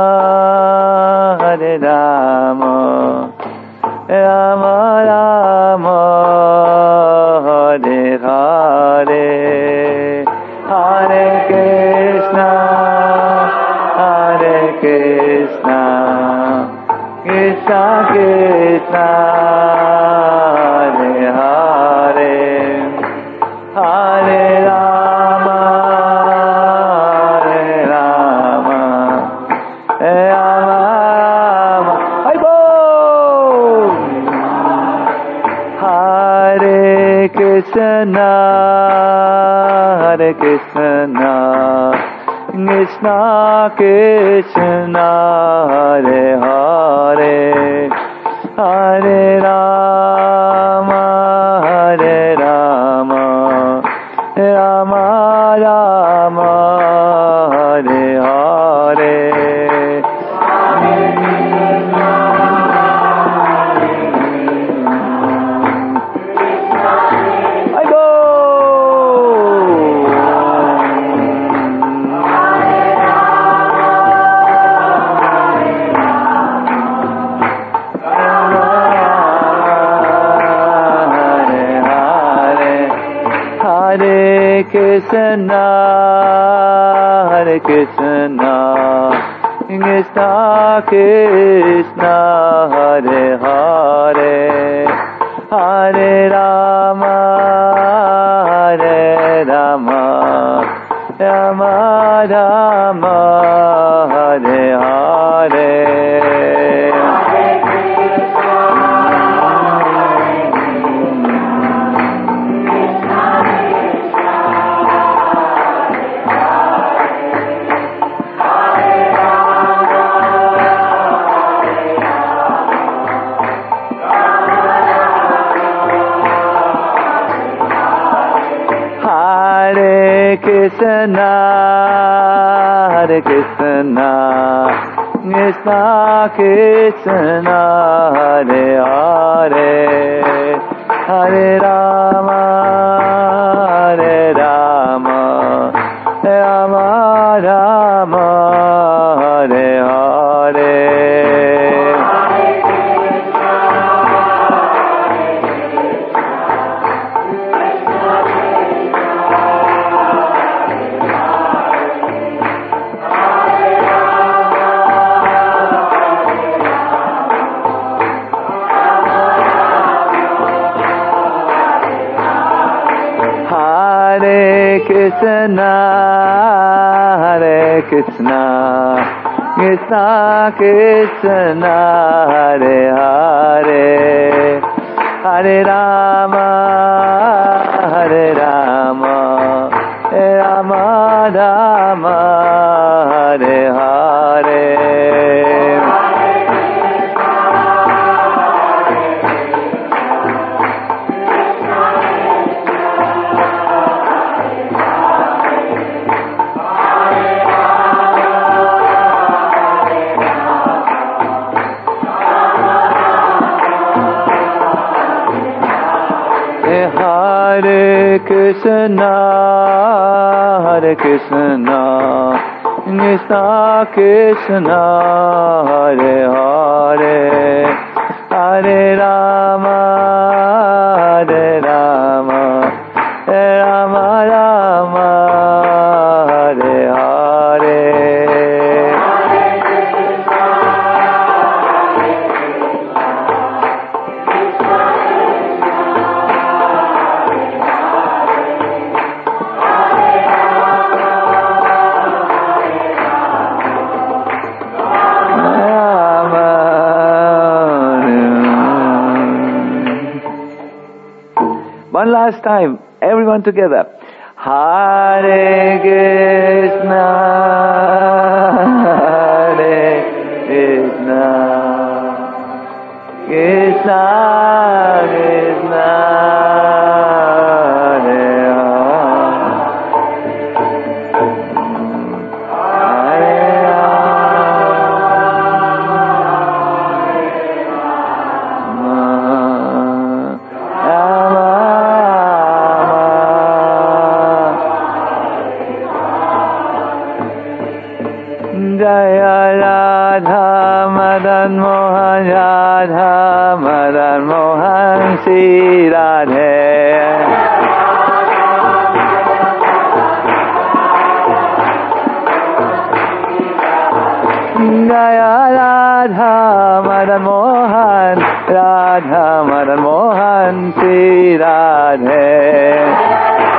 Hare Rama, Rama Rama, Hare Hare, Hare Krishna, Hare Krishna, Krishna Krishna, Hare Hare, Hare Rama, Hare Rama, Rama Rama. Hare Krishna, Hare Krishna, Krishna Krishna, Hare Hare, Hare Rama, Hare Rama, Rama Rama, Hare Hare. Hare Krishna, Hare Krishna, Krishna Krishna, Hare Hare, Hare Rama, Hare Rama, Rama Rama, Hare Hare. Hare Krishna, Hare Krishna, Krishna Krishna, Hare Hare, Hare Rama, Hare Rama, Rama Rama, Hare Hare. Hare Krishna, Hare Krishna, Krishna Krishna, Hare Hare, Hare Rama, Hare Rama, Rama Rama, Hare Hare. Hare Krishna, Hare Krishna, Krishna Krishna Hare Hare Hare Rama Hare Rama Rama Rama Hare Hare One last time, everyone together. Hare Krishna, Hare Krishna, Krishna Krishna, Hare Madan Mohan Radha Madan Mohan Sri Radhe Jaya Radha Madan Mohan Radha Madan Mohan Sri Radhe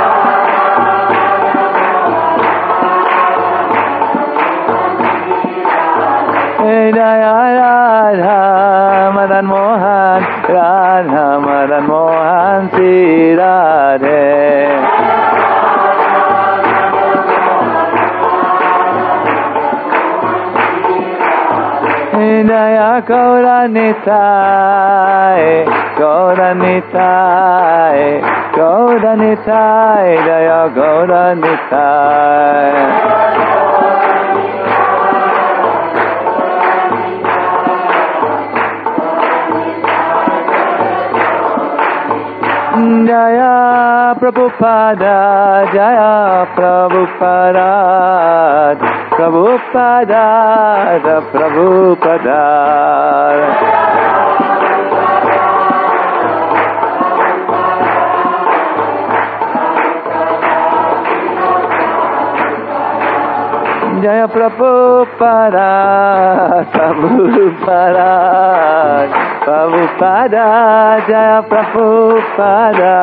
Jaya Radha Madan Mohan Radha Madan Mohan Sri Radhe Jaya Gaura Nitai Gaura Nitai Gaura Nitai Jaya Gaura Nitai Jaya Prabhupada, Jaya Prabhupada, Prabhupada, Prabhupada. Jaya Prabhupada, Prabhupada, Prabhupada, Jaya Prabhupada.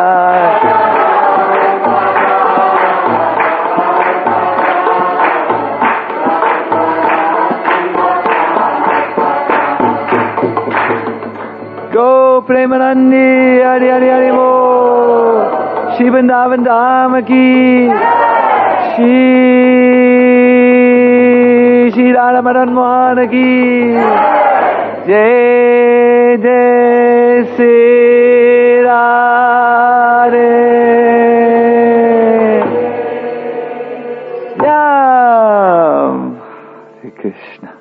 Go Premanandi, Hari Hari Hari Mo, Shri Vrindavan Dham ki, Shri Radha Madan Mohan ki, Jai Jai Shri Radhe Ram Hare Krishna.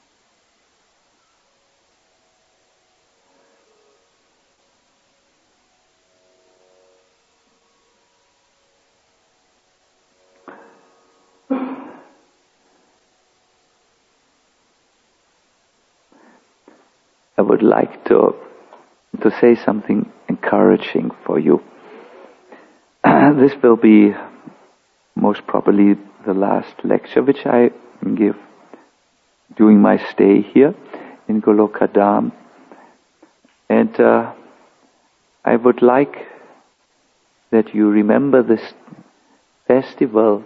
I would like to say something encouraging for you. This will be most probably the last lecture which I give during my stay here in Goloka Dham. And I would like that you remember this festival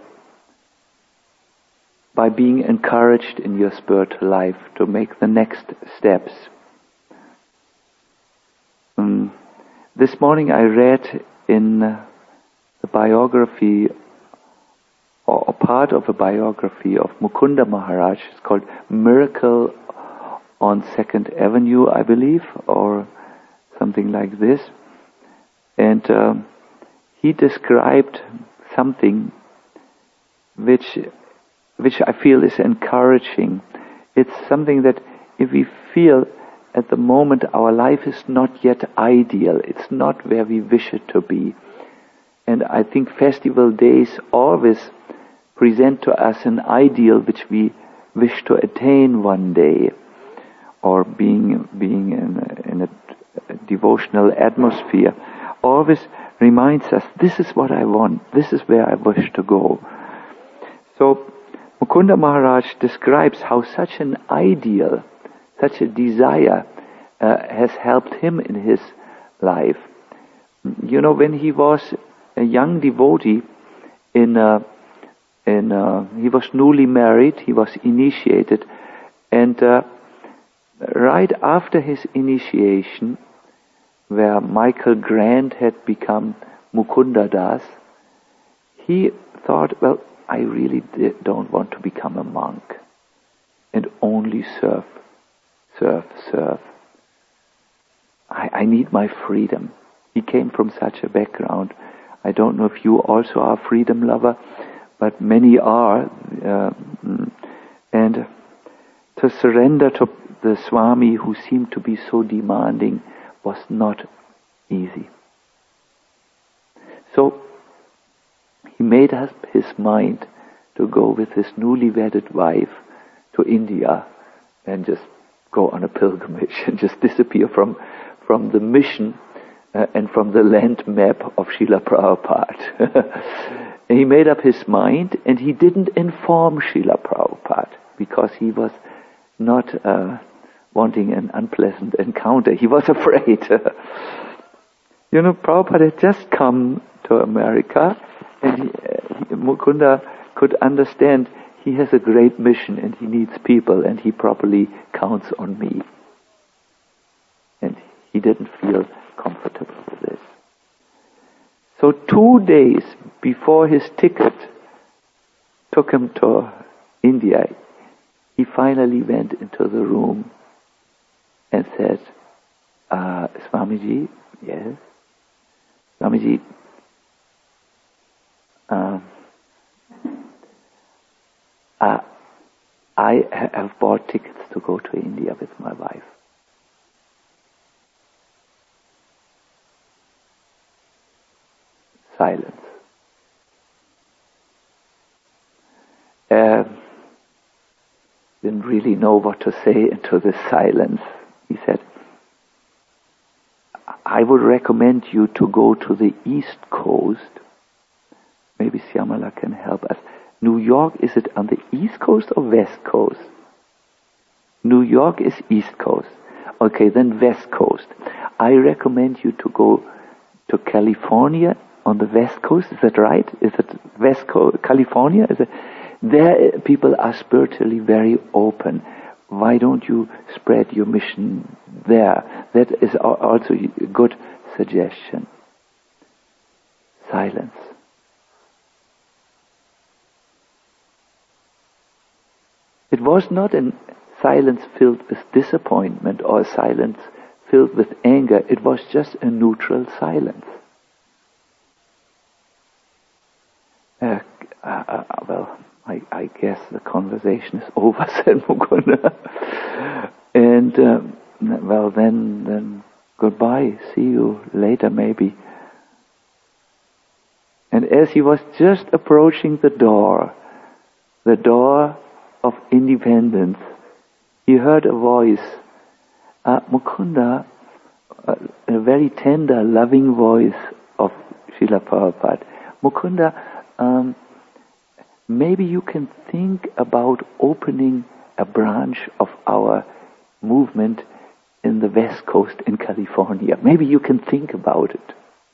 by being encouraged in your spiritual life to make the next steps. This morning I read in the biography, or a part of a biography of Mukunda Maharaj. It's called Miracle on 2nd Avenue, I believe, or something like this. And he described something which I feel is encouraging. It's something that if we feel at the moment our life is not yet ideal, it's not where we wish it to be. And I think festival days always present to us an ideal which we wish to attain one day, or being in a devotional atmosphere, always reminds us, this is what I want, this is where I wish to go. So Mukunda Maharaj describes how such an ideal, such a desire has helped him in his life. You know, when he was a young devotee, he was newly married, he was initiated, and right after his initiation, where Michael Grant had become Mukunda Das, he thought, well, I really don't want to become a monk and only serve. I need my freedom. He came from such a background. I don't know if you also are a freedom lover, but many are. And to surrender to the Swami, who seemed to be so demanding, was not easy. So he made up his mind to go with his newly wedded wife to India and just go on a pilgrimage and just disappear from the mission and from the land map of Srila Prabhupada. And he made up his mind, and he didn't inform Srila Prabhupada because he was not wanting an unpleasant encounter. He was afraid. You know, Prabhupada had just come to America, and Mukunda could understand he has a great mission and he needs people, and he properly counts on me. And he didn't feel comfortable with this. So 2 days before his ticket took him to India, he finally went into the room and said, Swamiji, yes? Swamiji, I have bought tickets to go to India with my wife. Silence. Didn't really know what to say into this silence. He said, I would recommend you to go to the East Coast. Maybe Syamala can help us. New York, is it on the East Coast or West Coast? New York is East Coast. Okay, then West Coast. I recommend you to go to California on the West Coast. Is that right? Is it West Coast, California? Is it? There people are spiritually very open. Why don't you spread your mission there? That is also a good suggestion. Silence. It was not a silence filled with disappointment or a silence filled with anger. It was just a neutral silence. Well, I guess the conversation is over, said Mukunda. And, well, then goodbye. See you later, maybe. And as he was just approaching the door of independence, he heard a voice, Mukunda, a very tender, loving voice of Srila Prabhupada. Mukunda, maybe you can think about opening a branch of our movement in the West Coast in California. Maybe you can think about it.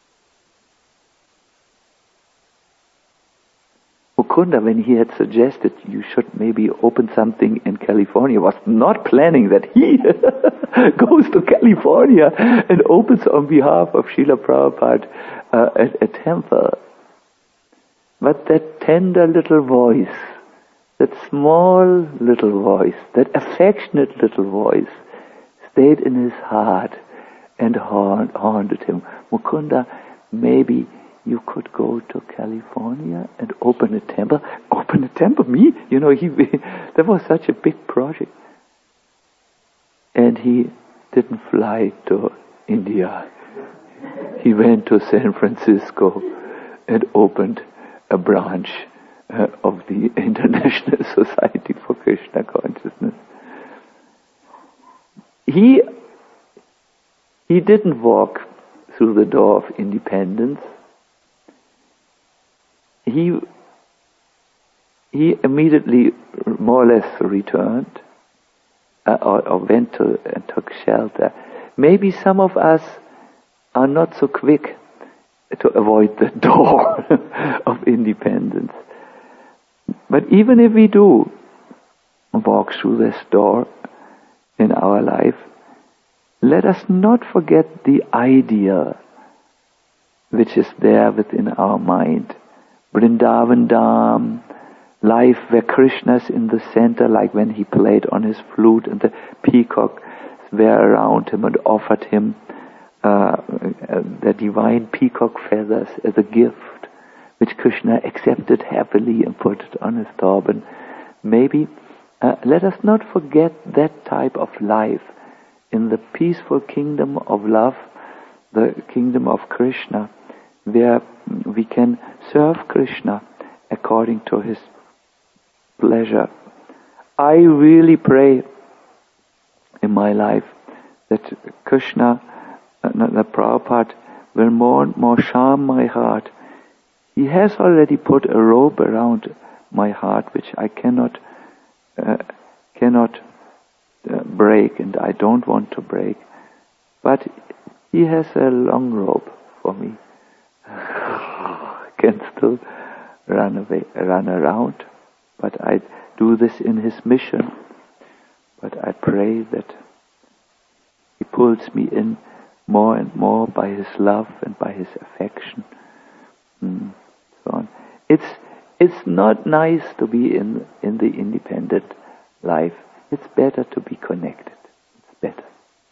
Mukunda, when he had suggested you should maybe open something in California, was not planning that he goes to California and opens on behalf of Srila Prabhupada a temple. But that tender little voice, that small little voice, that affectionate little voice stayed in his heart and haunted him. Mukunda, maybe you could go to California and open a temple. Open a temple? Me? You know, that was such a big project. And he didn't fly to India. He went to San Francisco and opened a branch of the International Society for Krishna Consciousness. He didn't walk through the door of independence. He immediately more or less returned or went to and took shelter. Maybe some of us are not so quick to avoid the door of independence. But even if we do walk through this door in our life, let us not forget the idea which is there within our mind. Vrindavan Dham, life where Krishna is in the center, like when he played on his flute and the peacock were around him and offered him the divine peacock feathers as a gift, which Krishna accepted happily and put it on his turban. Maybe let us not forget that type of life in the peaceful kingdom of love, the kingdom of Krishna, where we can serve Krishna according to his pleasure. I really pray in my life that Krishna, the Prabhupada, will more and more charm my heart. He has already put a robe around my heart which I cannot break, and I don't want to break. But he has a long robe for me. I can still run around, but I do this in his mission. But I pray that he pulls me in more and more by his love and by his affection. So on. It's not nice to be in the independent life. It's better to be connected. It's better.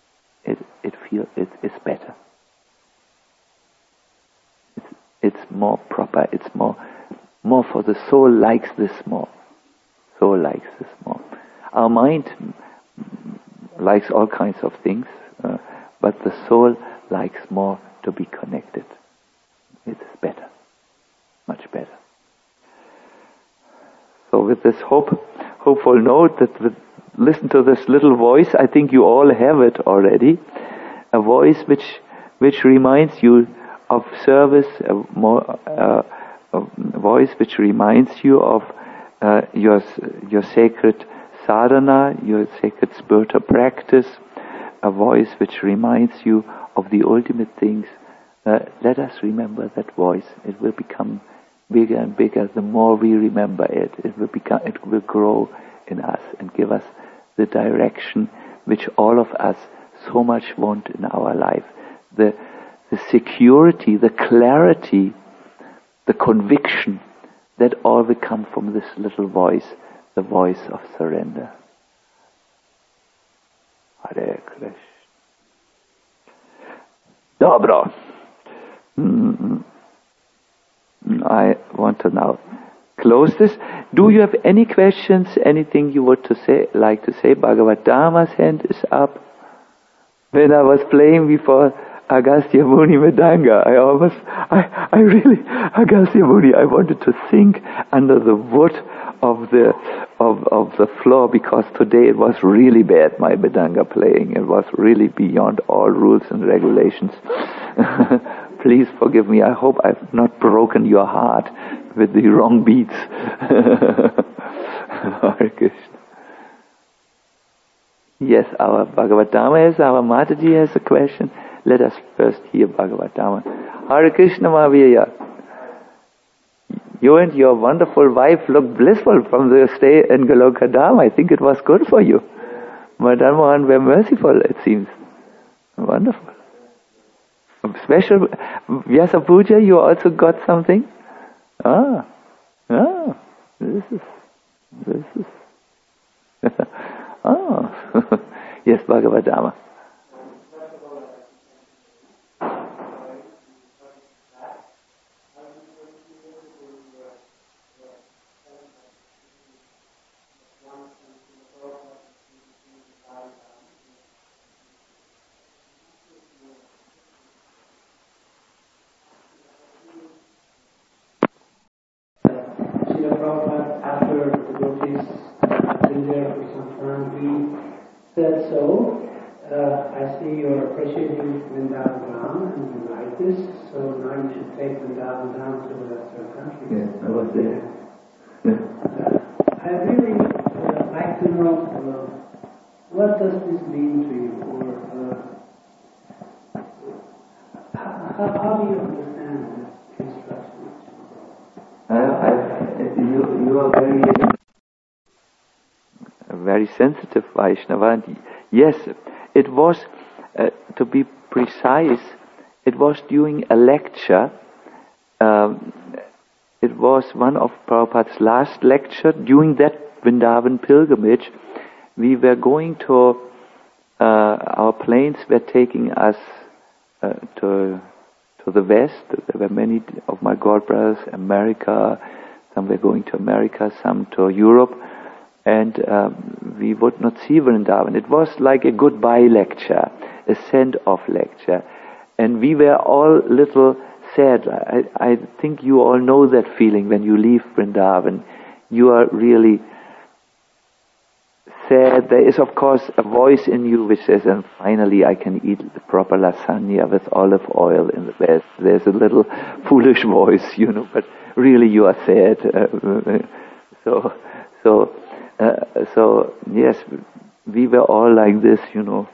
It's better. It's more proper. It's more for the soul likes this more. Soul likes this more. Our mind likes all kinds of things, but the soul likes more to be connected. It's better. Much better. So with this hopeful note that listen to this little voice, I think you all have it already. A voice which reminds you of service, a voice which reminds you of your sacred sadhana, your sacred spiritual practice, a voice which reminds you of the ultimate things. Let us remember that voice. It will become bigger and bigger the more we remember it. It will grow in us and give us the direction which all of us so much want in our life. The security, the clarity, the conviction, that all will come from this little voice, the voice of surrender. Hare Krishna. Dobro. I want to now close this. Do you have any questions? Anything you would like to say? Bhagavad Dharma's hand is up. When I was playing before Agastya Muni Mridanga, I really, Agastya Muni, I wanted to sink under the wood of the floor, because today it was really bad, my Mridanga playing. It was really beyond all rules and regulations. Please forgive me. I hope I've not broken your heart with the wrong beats. Hare Krishna. Yes, our Bhagavad Dharma our Mataji has a question. Let us first hear Bhagavad Dharma. Hare Krishna Mahavira. You and your wonderful wife look blissful from the stay in Goloka Dham. I think it was good for you. Madan Mohan were merciful, it seems. Wonderful. Special Vyasa Puja, you also got something? This is yes, Bhagavad Dharma. Srila he's been there for some time. He said so. I see you're appreciating Vrindavan Dham and you like this, so now you should take Vrindavan Dham to the Western country. Yes, I was there. I really like to know what does this mean to you, or how do you understand this instruction? You are very sensitive Vaishnava, and yes, it was, to be precise, it was during a lecture. It was one of Prabhupada's last lecture. During that Vrindavan pilgrimage, we were going to, our planes were taking us to the west. There were many of my godbrothers, America, some were going to America, some to Europe, and we would not see Vrindavan. It was like a goodbye lecture, a send-off lecture, and we were all little sad. I think you all know that feeling when you leave Vrindavan. You are really sad. There is, of course, a voice in you which says, and finally I can eat the proper lasagna with olive oil in the best. There's a little foolish voice, but really you are sad. So yes, we were all like this,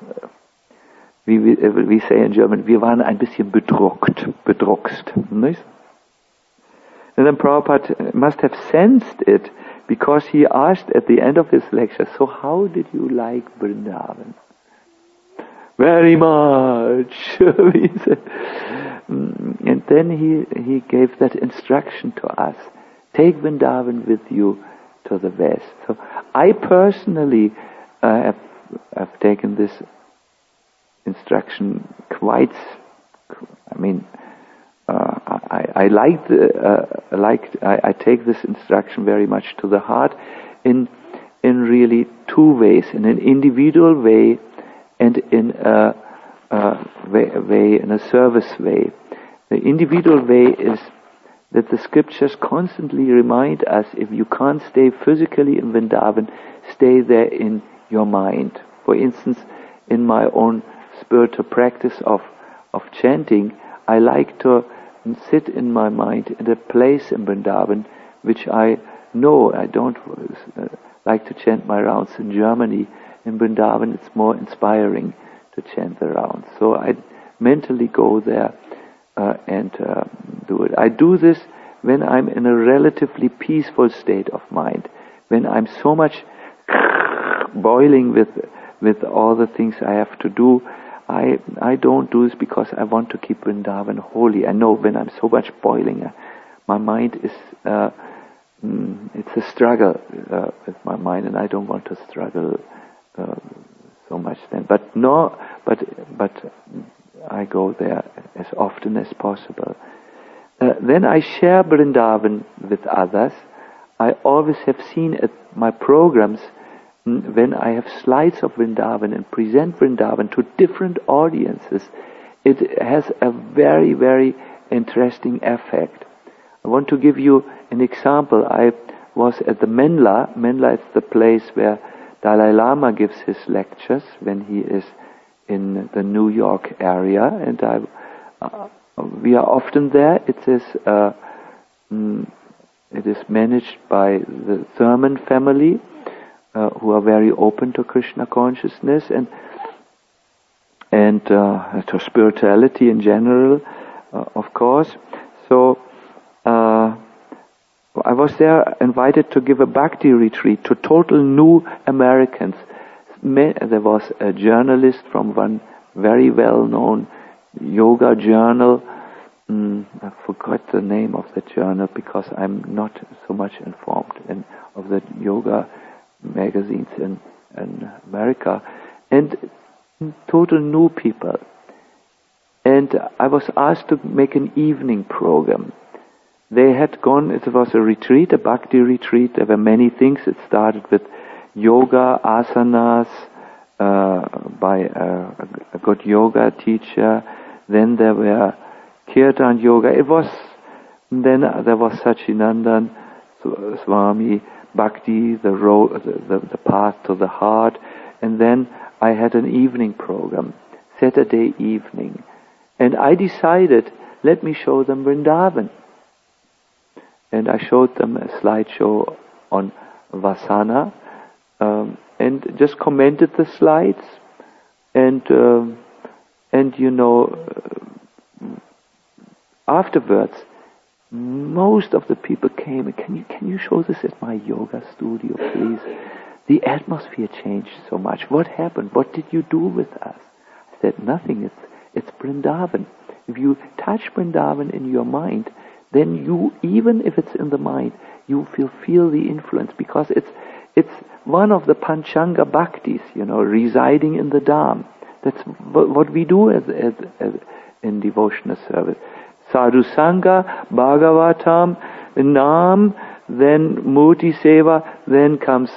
We say in German, wir waren ein bisschen bedruckst. Nicht? And then Prabhupada must have sensed it, because he asked at the end of his lecture, so how did you like Vrindavan? Very much, he said. And then he gave that instruction to us, take Vrindavan with you to the west. So I personally have taken this instruction quite. I take this instruction very much to the heart, in really two ways: in an individual way, and in a service way. The individual way is that the scriptures constantly remind us, if you can't stay physically in Vrindavan, stay there in your mind. For instance, in my own spiritual practice of chanting, I like to sit in my mind in a place in Vrindavan which I know. I don't like to chant my rounds in Germany. In Vrindavan it's more inspiring to chant the rounds. So I mentally go there and do it. I do this when I'm in a relatively peaceful state of mind. When I'm so much boiling with all the things I have to do, I don't do this because I want to keep Vrindavan holy. I know when I'm so much boiling, my mind is, it's a struggle with my mind, and I don't want to struggle so much then. But I go there as often as possible. Then I share Vrindavan with others. I always have seen at my programs, when I have slides of Vrindavan and present Vrindavan to different audiences, it has a very, very interesting effect. I want to give you an example. I was at the Menla. Menla is the place where Dalai Lama gives his lectures when he is in the New York area, and we are often there. It is managed by the Thurman family, who are very open to Krishna consciousness and to spirituality in general, of course. So I was there invited to give a bhakti retreat to total new Americans. There was a journalist from one very well-known yoga journal. I forgot the name of the journal because I'm not so much informed of the yoga magazines in America, and total new people. And I was asked to make an evening program. They had gone, it was a retreat, a bhakti retreat. There were many things. It started with yoga, asanas, by a good yoga teacher. Then there were kirtan yoga. Then there was Sachinandan Swami, bhakti, the road, the path to the heart, and then I had an evening program, Saturday evening, and I decided, let me show them Vrindavan. And I showed them a slideshow on Vasana, and just commented the slides, and afterwards, most of the people came. Can you show this at my yoga studio, please? The atmosphere changed so much. What happened? What did you do with us? I said, nothing. It's Vrindavan. If you touch Vrindavan in your mind, then you, even if it's in the mind, you will feel the influence, because it's one of the Panchanga Bhaktis, residing in the Dham. That's what we do in devotional service. Sadhu Sangha, Bhagavatam, Nam, then Murti Seva, then comes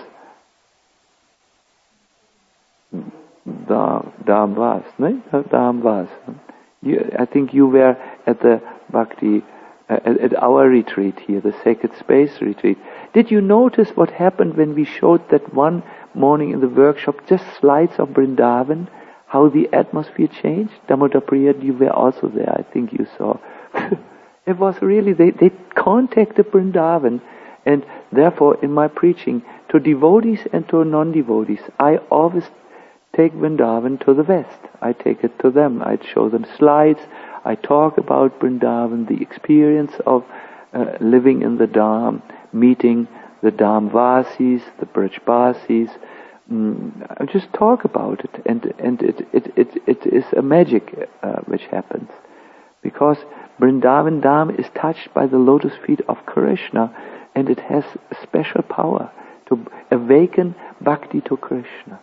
Dham Vas, no? Dham Vas. I think you were at the Bhakti, at our retreat here, the Sacred Space retreat. Did you notice what happened when we showed that one morning in the workshop, just slides of Vrindavan, how the atmosphere changed? Damodar Priya, you were also there, I think you saw. It was really, they contacted Vrindavan, and therefore in my preaching, to devotees and to non-devotees, I always take Vrindavan to the West. I take it to them. I show them slides. I talk about Vrindavan, the experience of living in the Dham, meeting the Dham Vasis, the Brajbasis. I just talk about it, and it is a magic which happens, because Vrindavan Dham is touched by the lotus feet of Krishna, and it has a special power to awaken bhakti to Krishna.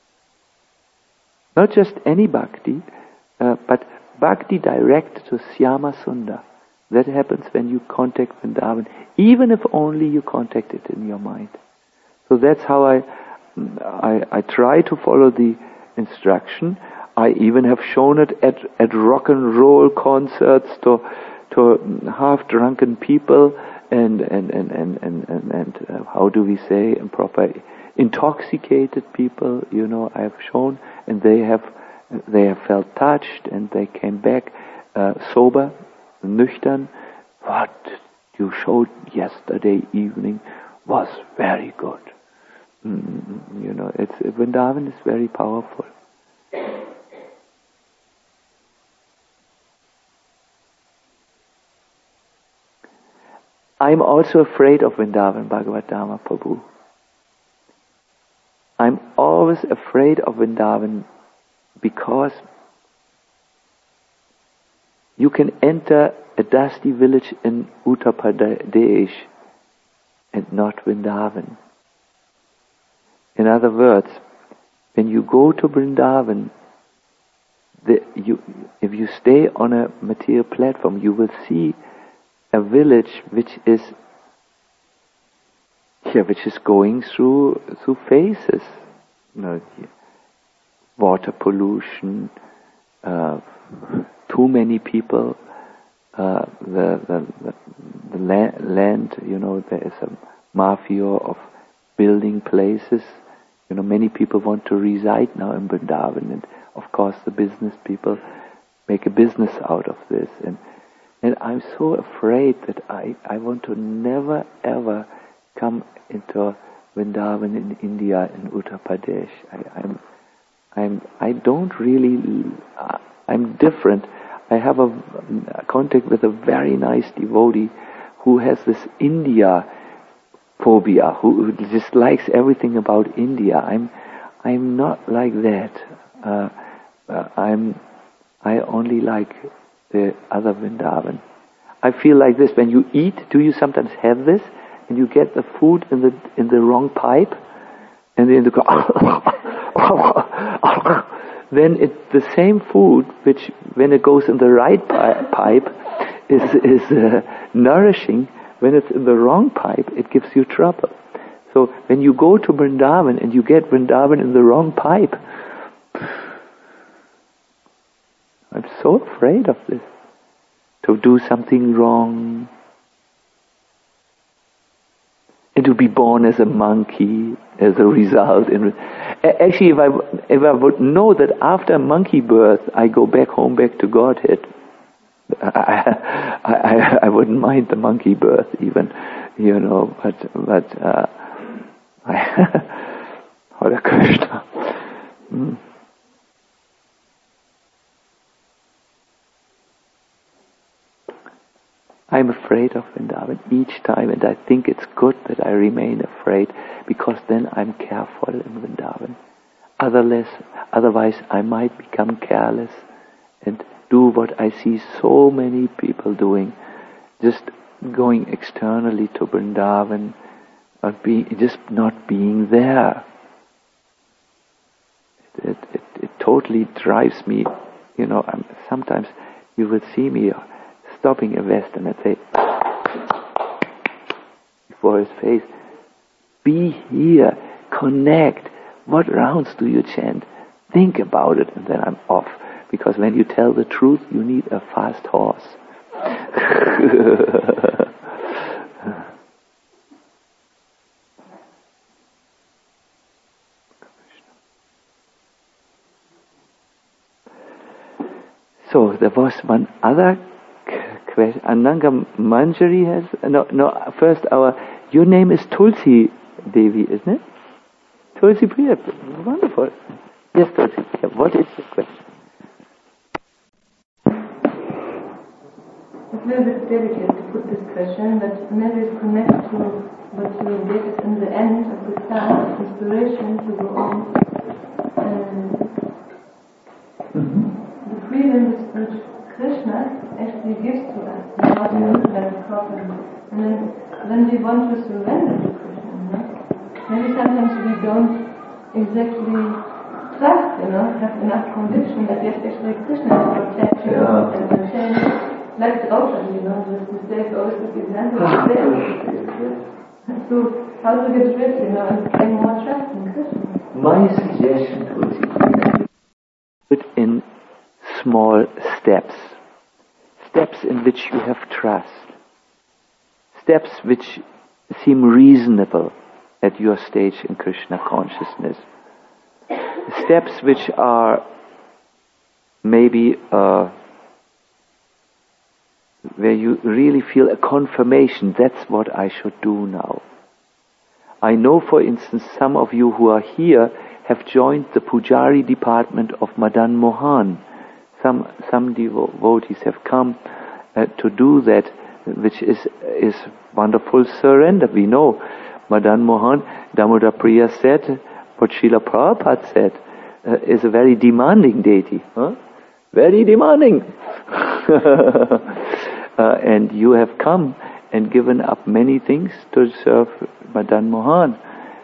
Not just any bhakti, but bhakti direct to Syama Sundar. That happens when you contact Vrindavan, even if only you contact it in your mind. So that's how I try to follow the instruction. I even have shown it at rock and roll concerts to half drunken people and how do we say improper, intoxicated people. I have shown, and they have felt touched, and they came back sober, nüchtern. What you showed yesterday evening was very good. Vrindavan is very powerful. I'm also afraid of Vrindavan, Bhagavad Dhamma Prabhu. I'm always afraid of Vrindavan because you can enter a dusty village in Uttar Pradesh and not Vrindavan. In other words, when you go to Vrindavan, if you stay on a material platform, you will see a village which is going through phases. Water pollution, too many people, the land, there is a mafia of building places. Many people want to reside now in Vrindavan, and of course the business people make a business out of this. And I'm so afraid that I want to never ever come into Vrindavan in India, in Uttar Pradesh. I'm different. I have a contact with a very nice devotee who has this India phobia, who just likes everything about India. I'm not like that. I only like the other Vrindavan. I feel like this when you eat. Do you sometimes have this? And you get the food in the wrong pipe, and then then the same food, which when it goes in the right pipe, is nourishing. When it's in the wrong pipe, it gives you trouble. So when you go to Vrindavan and you get Vrindavan in the wrong pipe, I'm so afraid of this. To do something wrong. and to be born as a monkey as a result. Actually, if I would know that after monkey birth I go back home, back to Godhead, I wouldn't mind the monkey birth even, but Hare Krishna. I'm afraid of Vrindavan each time, and I think it's good that I remain afraid, because then I'm careful in Vrindavan. Otherwise I might become careless and do what I see so many people doing, just going externally to Vrindavan, just not being there. It totally drives me. Sometimes you will see me stopping a Western and say before his face, be here, connect. What rounds do you chant? Think about it, and then I'm off. Because when you tell the truth, you need a fast horse. So there was one other question. Ananga Manjari has first your name is Tulsi Devi, isn't it? Tulsi Priya, wonderful. Yes, Tulsi Priya, what is your question? It's a little bit delicate to put this question, but maybe it connects to what you did in the end of the start, inspiration to go on. The freedom which Krishna actually gives to us, not that problem. And then we want to surrender to Krishna. Maybe sometimes we don't exactly trust, have enough conviction that yes, actually Krishna is protecting and change. Like Draupadi, the mistake always with the example of So how to get rid, and gain more trust in Krishna? My suggestion to you is put in small steps in which you have trust, steps which seem reasonable at your stage in Krishna consciousness, steps which are maybe where you really feel a confirmation, that's what I should do now. I know, for instance, some of you who are here have joined the Pujari department of Madan Mohan. Some devotees have come to do that, which is wonderful surrender. We know Madan Mohan, Damodar Priya said, what Srila Prabhupada said, is a very demanding deity. Very demanding. And you have come and given up many things to serve Madan Mohan.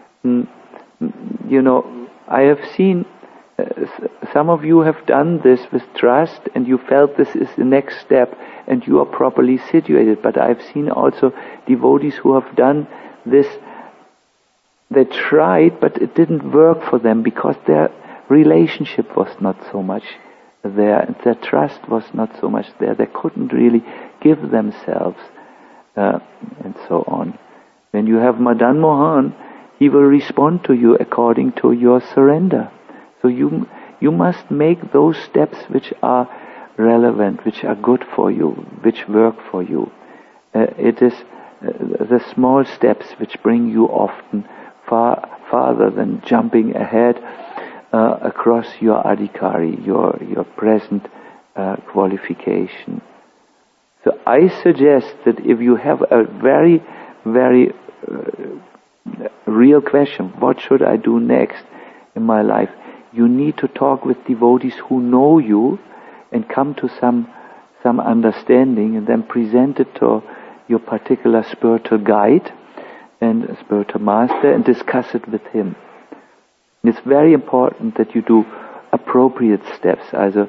I have seen some of you have done this with trust, and you felt this is the next step, and you are properly situated. But I've seen also devotees who have done this. They tried, but it didn't work for them because their relationship was not so much there, and their trust was not so much there. They couldn't really give themselves, and so on. When you have Madan Mohan, he will respond to you according to your surrender. So you must make those steps which are relevant, which are good for you, which work for you. It is the small steps which bring you often farther than jumping ahead across your adhikari, your present qualification. So I suggest that if you have a very, very real question, what should I do next in my life? You need to talk with devotees who know you and come to some understanding, and then present it to your particular spiritual guide and spiritual master and discuss it with him. It's very important that you do appropriate steps. Also,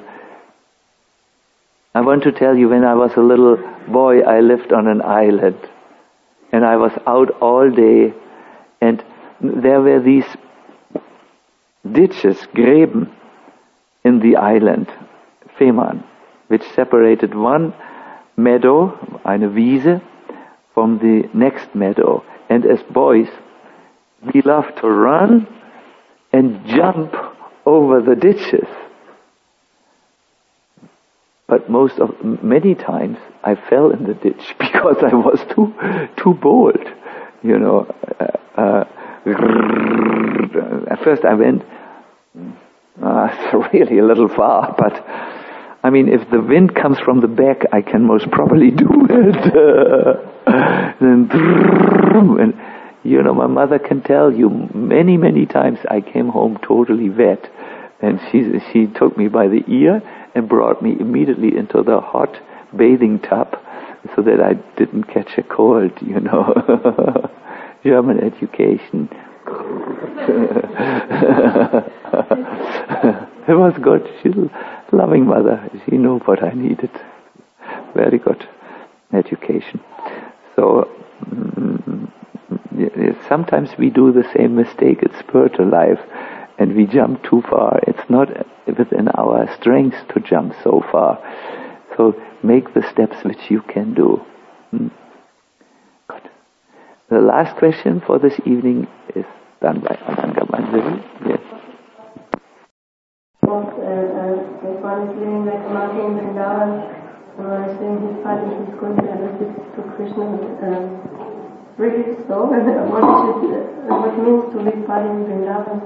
I want to tell you, when I was a little boy, I lived on an island, and I was out all day, and there were these ditches, Gräben, in the island, Fehmarn, which separated one meadow, eine Wiese, from the next meadow. And as boys, we love to run and jump over the ditches. But many times I fell in the ditch because I was too bold, you know. At first I went, it's really a little far, but I mean, if the wind comes from the back, I can most probably do it. Then, and, you know, my mother can tell you many, many times I came home totally wet, and she took me by the ear and brought me immediately into the hot bathing tub so that I didn't catch a cold, you know. German education. It was good. She's a loving mother. She knew what I needed. Very good education. So sometimes we do the same mistake in spiritual life, and we jump too far. It's not within our strength to jump so far. So make the steps which you can do. Good. The last question for this evening is done by Ananga Manjari. Yes. If one is living like a monkey in Vrindavan, and one is doing his party, he's going to visit to Krishna. Really so? What means to live party in Vrindavan?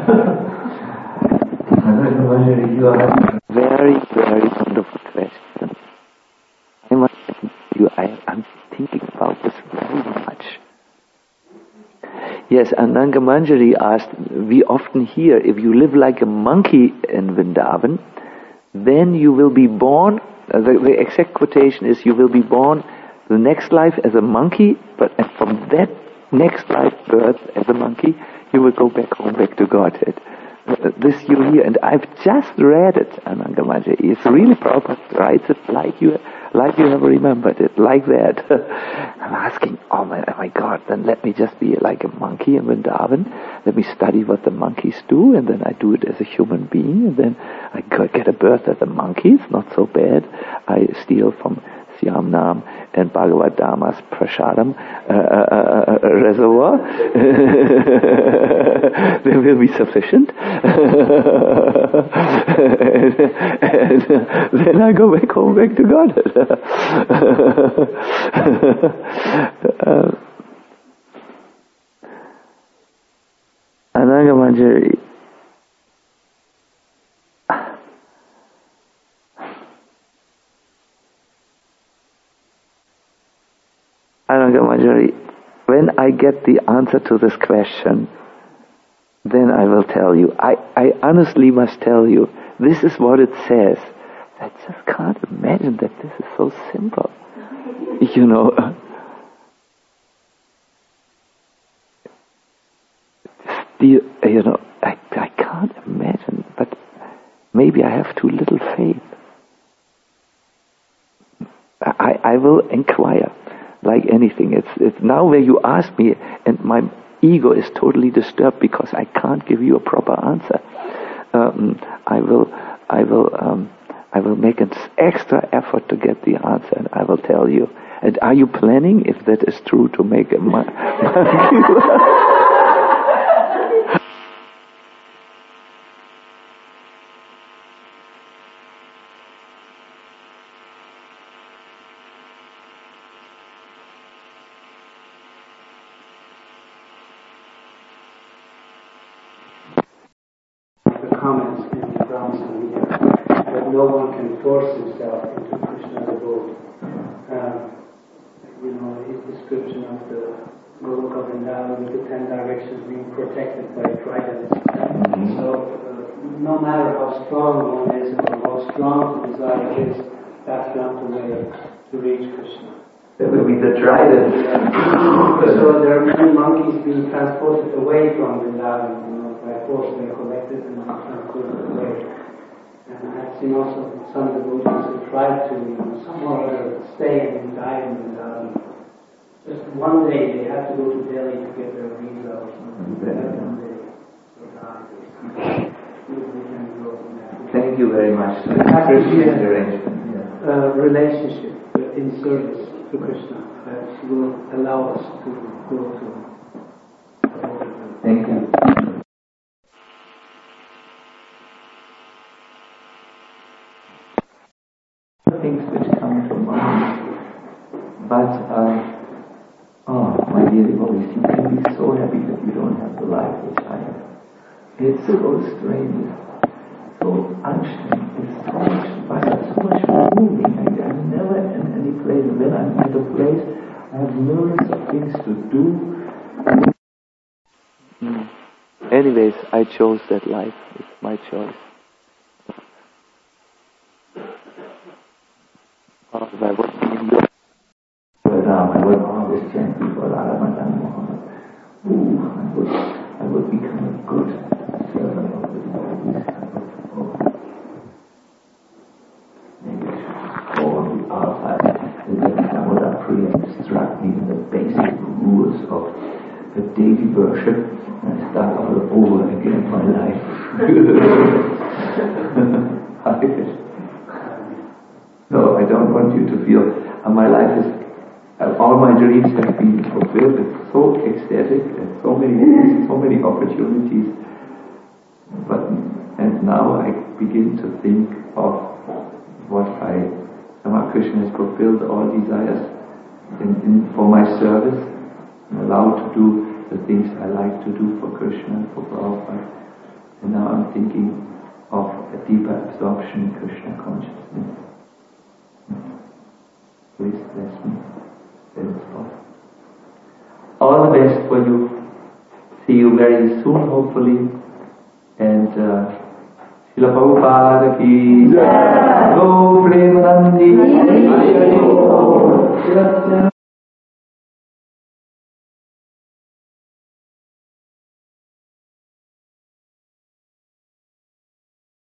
Very, very wonderful question. I must tell you, I'm thinking about this very much. Yes, Ananga Manjari asked, we often hear, if you live like a monkey in Vrindavan, then you will be born, the exact quotation is, you will be born the next life as a monkey, and from that next life birth as a monkey, you will go back home, back to Godhead. This you hear, and I've just read it, Ananga Manjari. It's really proper, writes it like you have remembered it, like that. I'm asking, oh my God, then let me just be like a monkey in Vrindavan. Let me study what the monkeys do, and then I do it as a human being, and then I get a birth as a monkey. It's not so bad. I steal from Syamnam and Bhagavad Dhamma's Prasadam reservoir. There will be sufficient. and then I go back home, back to God. Ananga Manjari. Ananga Manjari, when I get the answer to this question, then I will tell you. I honestly must tell you, this is what it says. I just can't imagine that this is so simple. You know, I can't imagine, but maybe I have too little faith. I will inquire. Like anything, it's now where you ask me, and my ego is totally disturbed because I can't give you a proper answer. I will make an extra effort to get the answer, and I will tell you. And are you planning, if that is true, to make a monkey? No one can force himself into Krishna's abode. His description of the Goloka Vrindavan with the 10 directions being protected by tridents. So, no matter how strong one is or how strong the desire is, that's not the way to reach Krishna. That would be the trident. So there are many monkeys being transported away from Vrindavan. By force they're collected and transported away. And I've seen also some devotees who tried to somehow or other stay and die in Vrindavan. Just one day they had to go to Delhi to get their visa or something. One day they died. Thank you very much. It has to be a relationship in service. to Krishna, that she will allow us to go to. Thank you. Things which come to mind, but my dear devotees, you can be so happy that you don't have the life which I have. It's so strange, so anstrengend, it's so much fun, so much moving. I'm never in any place. When I'm at a place, I have millions of things to do. Anyways, I chose that life. It's my choice. I would be in your Ram, I would always chant before Radha Madan Mohan. I would become a good servant of the devotees. Maybe I should go on the outside and let Damodar Priya instruct me in the basic rules of the daily worship and start all over again my life. No, I don't want you to feel my life is, all my dreams have been fulfilled. It's so ecstatic, and so many things, so many opportunities. And now I begin to think of what Ramakrishna has fulfilled all desires for my service. I'm allowed to do the things I like to do for Krishna, for Prabhupada. And now I'm thinking of a deeper absorption in Krishna consciousness. Please bless me. All the best for you. See you very soon, hopefully. And Srila Prabhupada ki Jai. Go Premanandi.